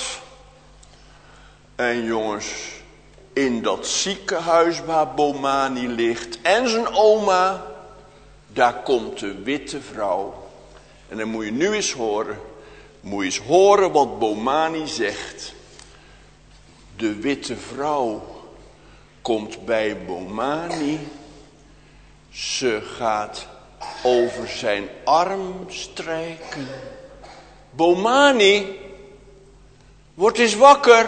En jongens, in dat ziekenhuis waar Bomani ligt en zijn oma, daar komt de witte vrouw. En dan moet je nu eens horen. Moet je eens horen wat Bomani zegt. De witte vrouw komt bij Bomani. Ze gaat over zijn arm strijken. Bomani, word eens wakker.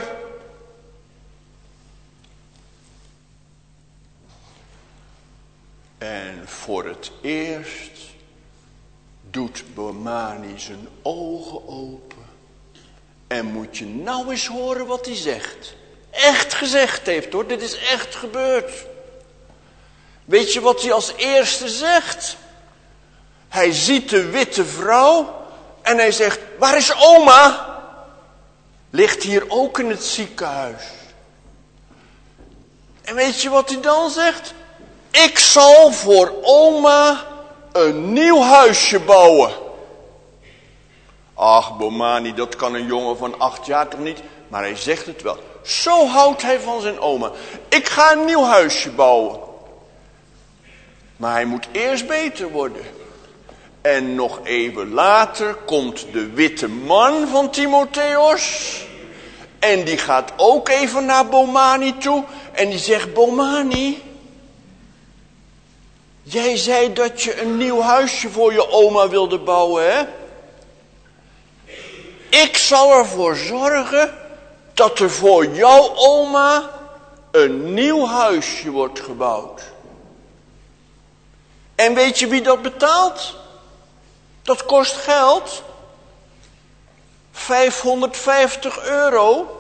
En voor het eerst doet Bomani zijn ogen open. En moet je nou eens horen wat hij zegt. Echt gezegd heeft hoor, dit is echt gebeurd. Weet je wat hij als eerste zegt? Hij ziet de witte vrouw en hij zegt, waar is oma? Ligt hier ook in het ziekenhuis. En weet je wat hij dan zegt? Ik zal voor oma een nieuw huisje bouwen. Ach, Bomani, dat kan een jongen van acht jaar toch niet? Maar hij zegt het wel. Zo houdt hij van zijn oma. Ik ga een nieuw huisje bouwen. Maar hij moet eerst beter worden. En nog even later komt de witte man van Timotheus. En die gaat ook even naar Bomani toe. En die zegt, Bomani, jij zei dat je een nieuw huisje voor je oma wilde bouwen, hè? Ik zal ervoor zorgen dat er voor jouw oma een nieuw huisje wordt gebouwd. En weet je wie dat betaalt? Dat kost geld. vijfhonderdvijftig euro.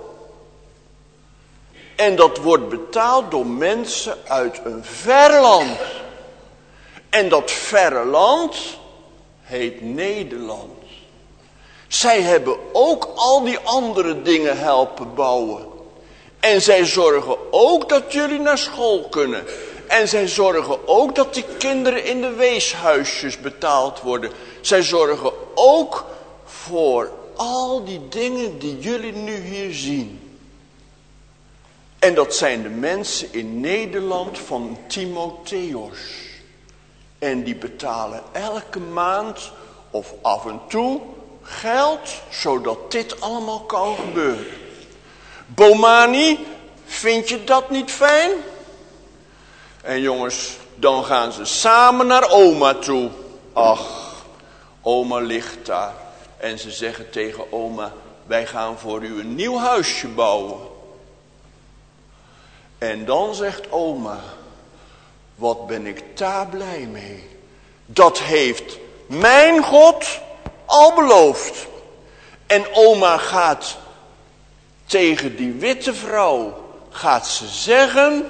En dat wordt betaald door mensen uit een ver land. En dat verre land heet Nederland. Zij hebben ook al die andere dingen helpen bouwen. En zij zorgen ook dat jullie naar school kunnen. En zij zorgen ook dat die kinderen in de weeshuisjes betaald worden. Zij zorgen ook voor al die dingen die jullie nu hier zien. En dat zijn de mensen in Nederland van Timotheos. En die betalen elke maand of af en toe geld, zodat dit allemaal kan gebeuren. Bomani, vind je dat niet fijn? En jongens, dan gaan ze samen naar oma toe. Ach, oma ligt daar. En ze zeggen tegen oma, wij gaan voor u een nieuw huisje bouwen. En dan zegt oma, wat ben ik daar blij mee. Dat heeft mijn God al beloofd. En oma gaat tegen die witte vrouw, gaat ze zeggen,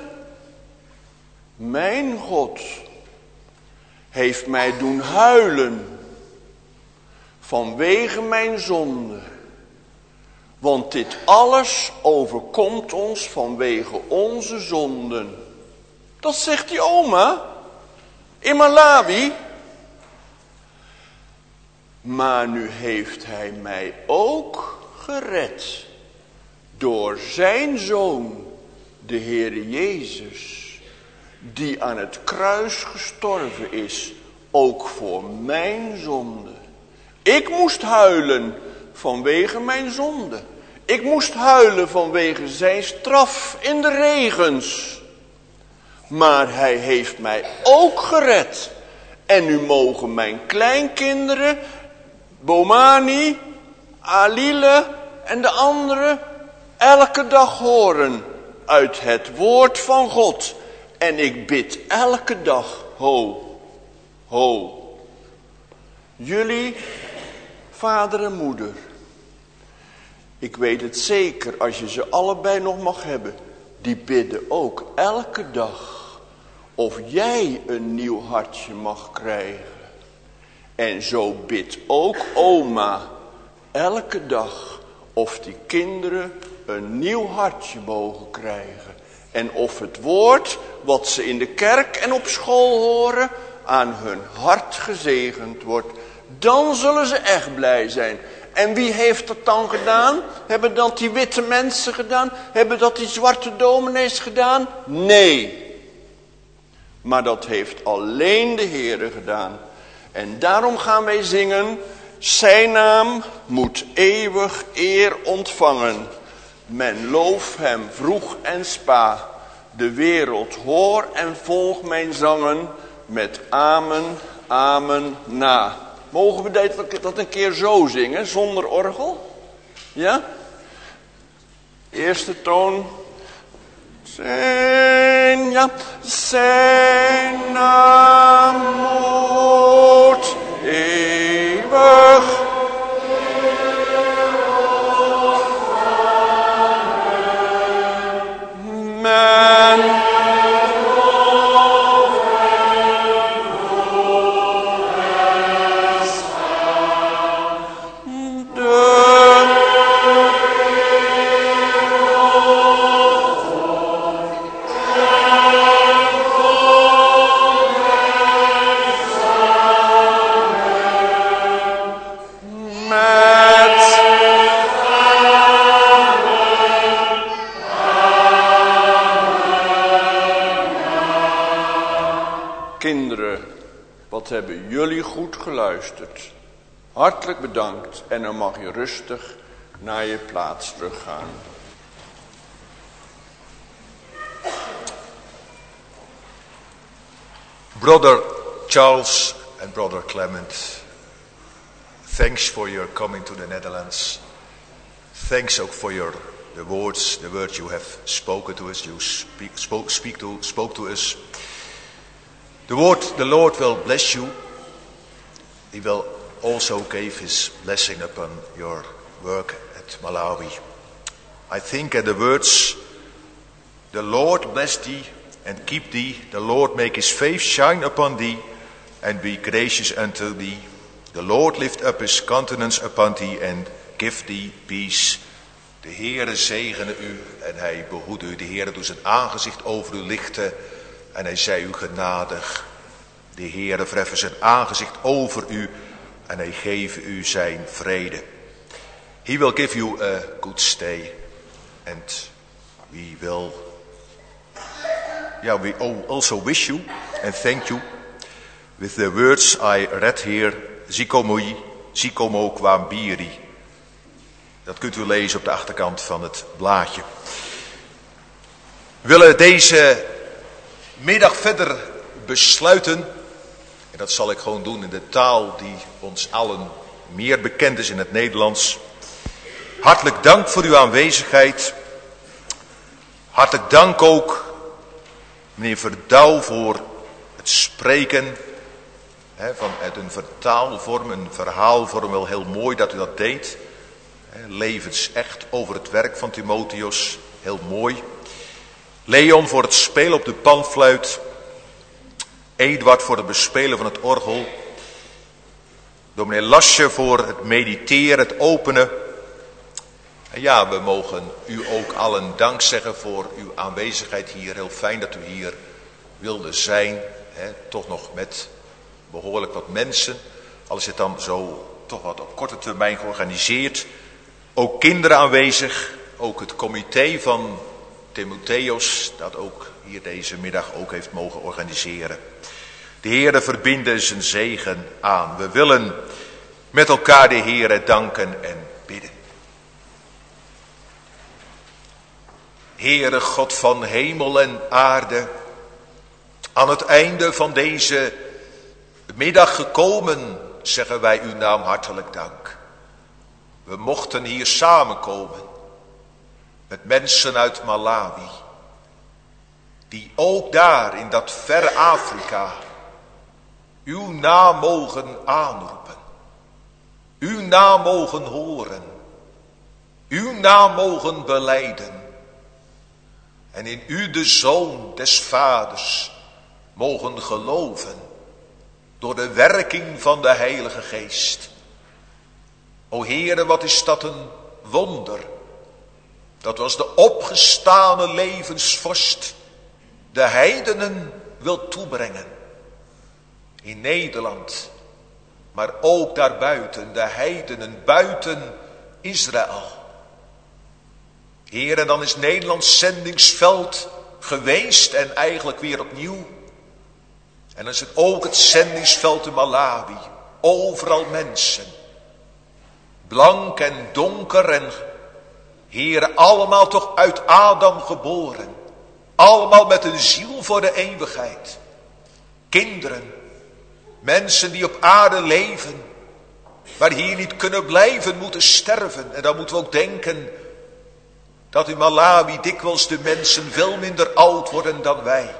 mijn God heeft mij doen huilen vanwege mijn zonde. Want dit alles overkomt ons vanwege onze zonden. Dat zegt die oma in Malawi. Maar nu heeft hij mij ook gered door zijn zoon, de Heere Jezus, die aan het kruis gestorven is, ook voor mijn zonde. Ik moest huilen vanwege mijn zonde. Ik moest huilen vanwege zijn straf in de regens. Maar hij heeft mij ook gered. En nu mogen mijn kleinkinderen, Bomani, Alile en de anderen, elke dag horen uit het woord van God. En ik bid elke dag, ho, ho. Jullie, vader en moeder. Ik weet het zeker, als je ze allebei nog mag hebben. Die bidden ook elke dag of jij een nieuw hartje mag krijgen. En zo bidt ook oma elke dag of die kinderen een nieuw hartje mogen krijgen. En of het woord wat ze in de kerk en op school horen aan hun hart gezegend wordt. Dan zullen ze echt blij zijn. En wie heeft dat dan gedaan? Hebben dat die witte mensen gedaan? Hebben dat die zwarte dominees gedaan? Nee. Maar dat heeft alleen de Heere gedaan. En daarom gaan wij zingen. Zijn naam moet eeuwig eer ontvangen. Men loof hem vroeg en spa. De wereld hoor en volg mijn zangen. Met amen, amen na. Mogen we dat een keer zo zingen, zonder orgel? Ja? Eerste toon. Zijn, ja. Zijn naam moet eeuwig men Wat hebben jullie goed geluisterd. Hartelijk bedankt en dan mag je rustig naar je plaats teruggaan. Brother Charles and Brother Clement, thanks for your coming to the Netherlands. Thanks ook for your the words, the words you have spoken to us, you speak, spoke, speak to, spoke to us. The word, the Lord will bless you. He will also give his blessing upon your work at Malawi. I think at the words, the Lord bless thee and keep thee. The Lord make his face shine upon thee and be gracious unto thee. The Lord lift up his countenance upon thee and give thee peace. De Heere zegene u en hij behoede u. De Heere doet zijn aangezicht over u lichten en hij zij u genadig. De Heere verheffen zijn aangezicht over u en hij geeft u zijn vrede. He will give you a good stay and we will, yeah, we also wish you and thank you with the words I read here, Zikomoi, Zikomo kwam biri. Dat kunt u lezen op de achterkant van het blaadje. We willen deze middag verder besluiten. En dat zal ik gewoon doen in de taal die ons allen meer bekend is in het Nederlands. Hartelijk dank voor uw aanwezigheid. Hartelijk dank ook, meneer Verdouw, voor het spreken. He, vanuit een vertaalvorm, een verhaalvorm, wel heel mooi dat u dat deed. Levensecht over het werk van Timotheus, heel mooi. Leon voor het spelen op de panfluit. Eduard voor het bespelen van het orgel. Dominee Lasje voor het mediteren, het openen. En ja, we mogen u ook allen dank zeggen voor uw aanwezigheid hier. Heel fijn dat u hier wilde zijn. Hè, toch nog met behoorlijk wat mensen. Al is het dan zo toch wat op korte termijn georganiseerd. Ook kinderen aanwezig. Ook het comité van Timotheus dat ook hier deze middag ook heeft mogen organiseren. De Heere verbinden zijn zegen aan. We willen met elkaar de Heere danken en bidden. Heere God van hemel en aarde, aan het einde van deze middag gekomen, zeggen wij uw naam hartelijk dank. We mochten hier samenkomen met mensen uit Malawi, die ook daar in dat verre Afrika uw naam mogen aanroepen, uw naam mogen horen, uw naam mogen belijden en in u de Zoon des Vaders mogen geloven door de werking van de Heilige Geest. O Heere, wat is dat een wonder, dat was de opgestane levensvorst de heidenen wil toebrengen. In Nederland, maar ook daarbuiten, de heidenen buiten Israël. Heer, en dan is Nederlands zendingsveld geweest en eigenlijk weer opnieuw. En dan is het ook het zendingsveld in Malawi. Overal mensen. Blank en donker en Heer, allemaal toch uit Adam geboren. Allemaal met een ziel voor de eeuwigheid. Kinderen. Mensen die op aarde leven, maar hier niet kunnen blijven, moeten sterven. En dan moeten we ook denken dat in Malawi dikwijls de mensen veel minder oud worden dan wij.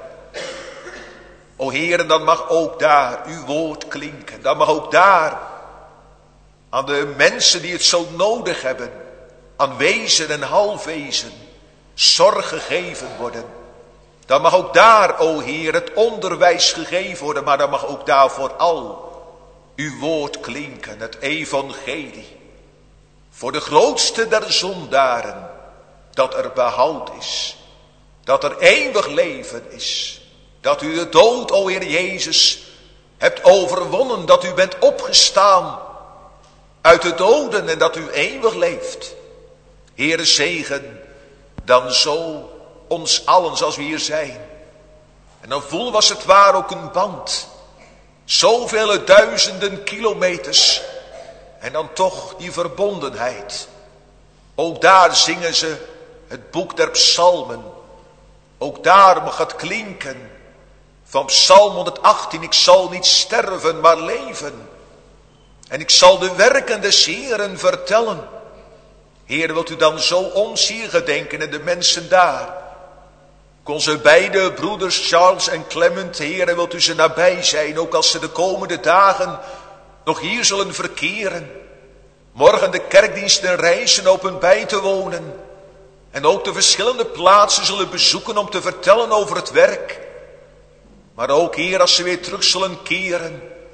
O Heer, en dan mag ook daar uw woord klinken. Dan mag ook daar aan de mensen die het zo nodig hebben, aan wezen en halfwezen, zorg gegeven worden. Dan mag ook daar, o Heer, het onderwijs gegeven worden, maar dan mag ook daar vooral uw woord klinken, het evangelie. Voor de grootste der zondaren, dat er behoud is, dat er eeuwig leven is, dat u de dood, o Heer Jezus, hebt overwonnen, dat u bent opgestaan uit de doden en dat u eeuwig leeft. Heere, zegen dan zo ons allen zoals we hier zijn. En dan voel was het waar ook een band. Zoveel duizenden kilometers. En dan toch die verbondenheid. Ook daar zingen ze het boek der psalmen. Ook daar mag het klinken. Van psalm honderdachttien. Ik zal niet sterven maar leven. En ik zal de werken des Heeren vertellen. Heer, wilt u dan zo ons hier gedenken en de mensen daar. Onze beide broeders Charles en Clement, Heer, wilt u ze nabij zijn, ook als ze de komende dagen nog hier zullen verkeren. Morgen de kerkdiensten reizen open bij te wonen. En ook de verschillende plaatsen zullen bezoeken om te vertellen over het werk. Maar ook, Heer, als ze weer terug zullen keren.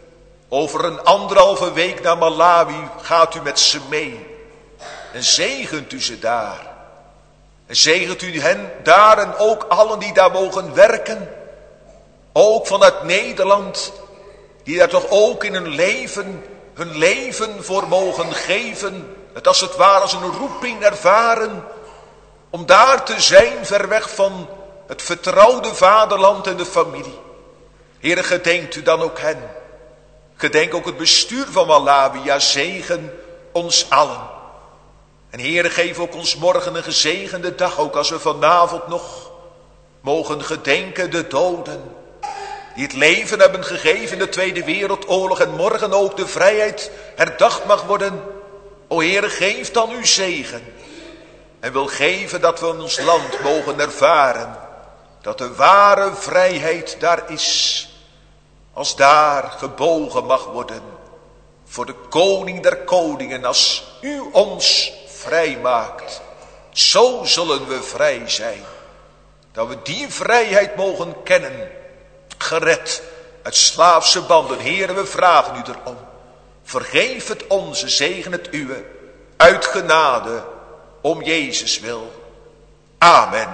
Over een anderhalve week naar Malawi gaat u met ze mee. En zegent u ze daar. En zegent u hen daar en ook allen die daar mogen werken. Ook vanuit Nederland. Die daar toch ook in hun leven, hun leven voor mogen geven. Het als het ware als een roeping ervaren. Om daar te zijn ver weg van het vertrouwde vaderland en de familie. Heere, gedenkt u dan ook hen. Gedenk ook het bestuur van Malawi. Ja, zegen ons allen. En Heere, geef ook ons morgen een gezegende dag. Ook als we vanavond nog mogen gedenken de doden. Die het leven hebben gegeven in de Tweede Wereldoorlog. En morgen ook de vrijheid herdacht mag worden. O Heere, geef dan uw zegen. En wil geven dat we in ons land mogen ervaren. Dat de ware vrijheid daar is. Als daar gebogen mag worden. Voor de koning der koningen. Als u ons vrij maakt. Zo zullen we vrij zijn. Dat we die vrijheid mogen kennen. Gered uit slaafse banden. Heere, we vragen u erom. Vergeef het onze, zegen het uwe. Uit genade. Om Jezus wil. Amen.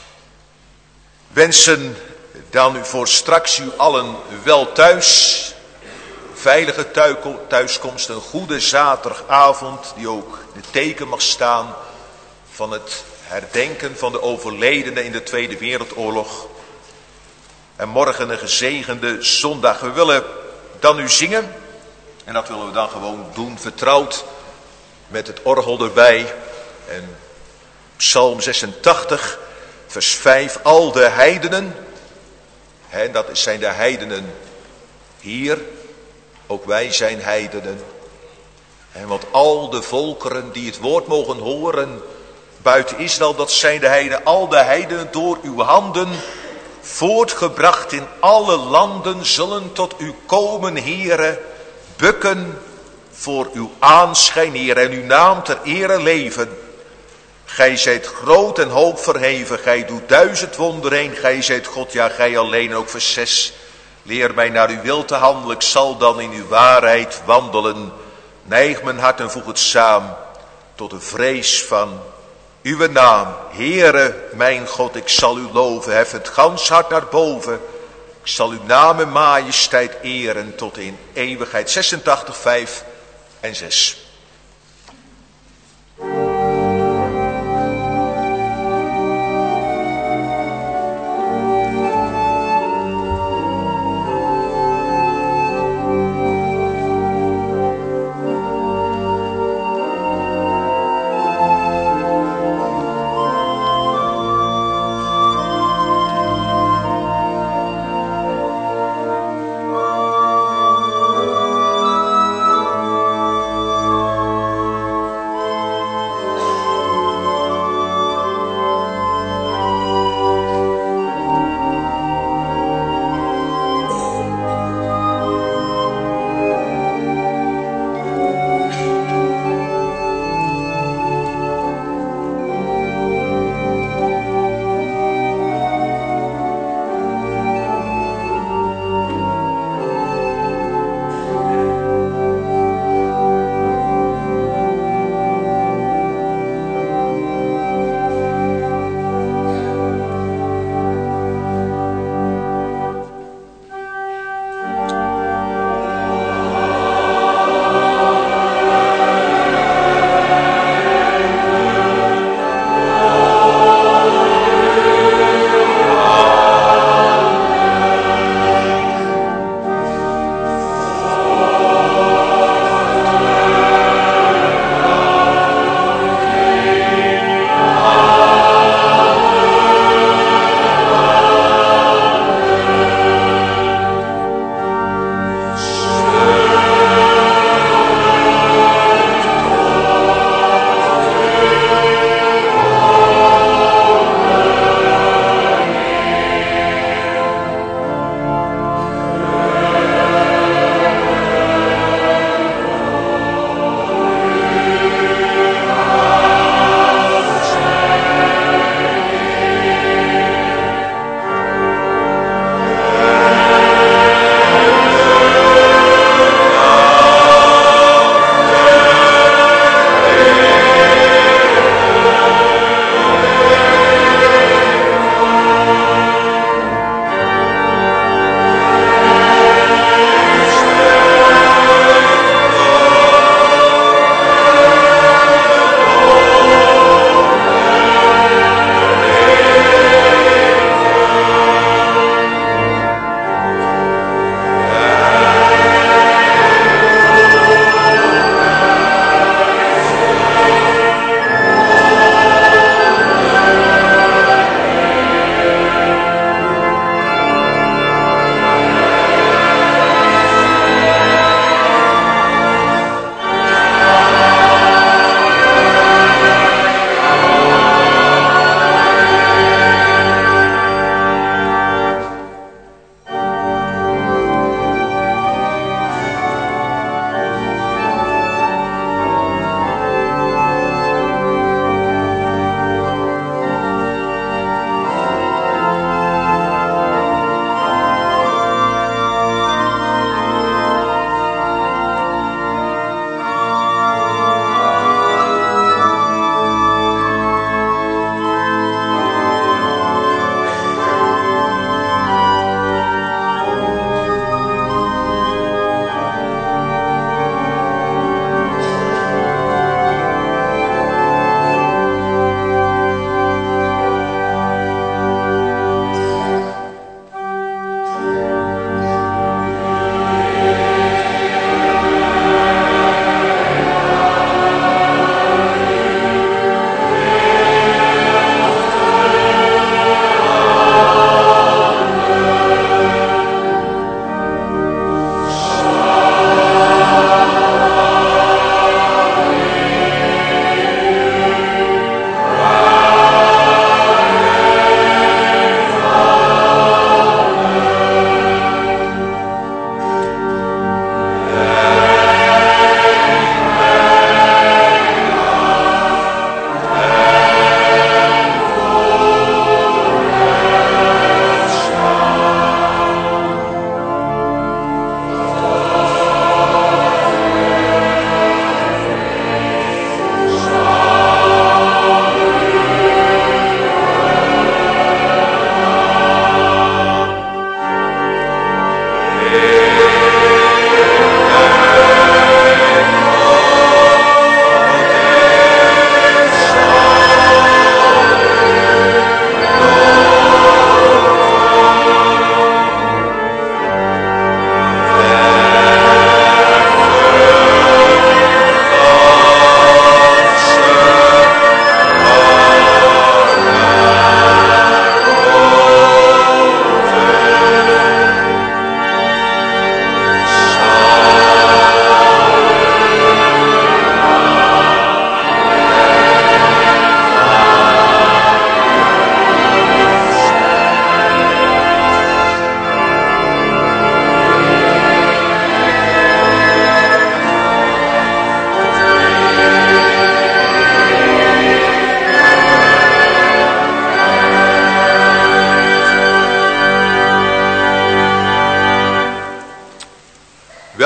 Wensen dan u voor straks u allen wel thuis. Veilige thuiskomst, een goede zaterdagavond. Die ook in het teken mag staan van het herdenken van de overledenen in de Tweede Wereldoorlog. En morgen een gezegende zondag. We willen dan u zingen. En dat willen we dan gewoon doen vertrouwd. Met het orgel erbij. En Psalm zesentachtig vers vijf. Al de heidenen. En dat zijn de heidenen hier. Ook wij zijn heidenen. En want al de volkeren die het woord mogen horen buiten Israël, dat zijn de heidenen. Al de heidenen door uw handen voortgebracht in alle landen zullen tot u komen, Heere. Bukken voor uw aanschijn, Heere, en uw naam ter ere leven. Gij zijt groot en hoog verheven, gij doet duizend wonderen heen. Gij zijt God, ja, gij alleen. Ook vers zes. Leer mij naar uw wil te handelen, ik zal dan in uw waarheid wandelen. Neig mijn hart en voeg het samen tot de vrees van uw naam. Heere, mijn God, ik zal u loven, hef het gans hart naar boven. Ik zal uw naam en majesteit eren tot in eeuwigheid. zesentachtig, vijf en zes.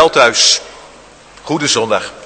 wel thuis. Goede zondag.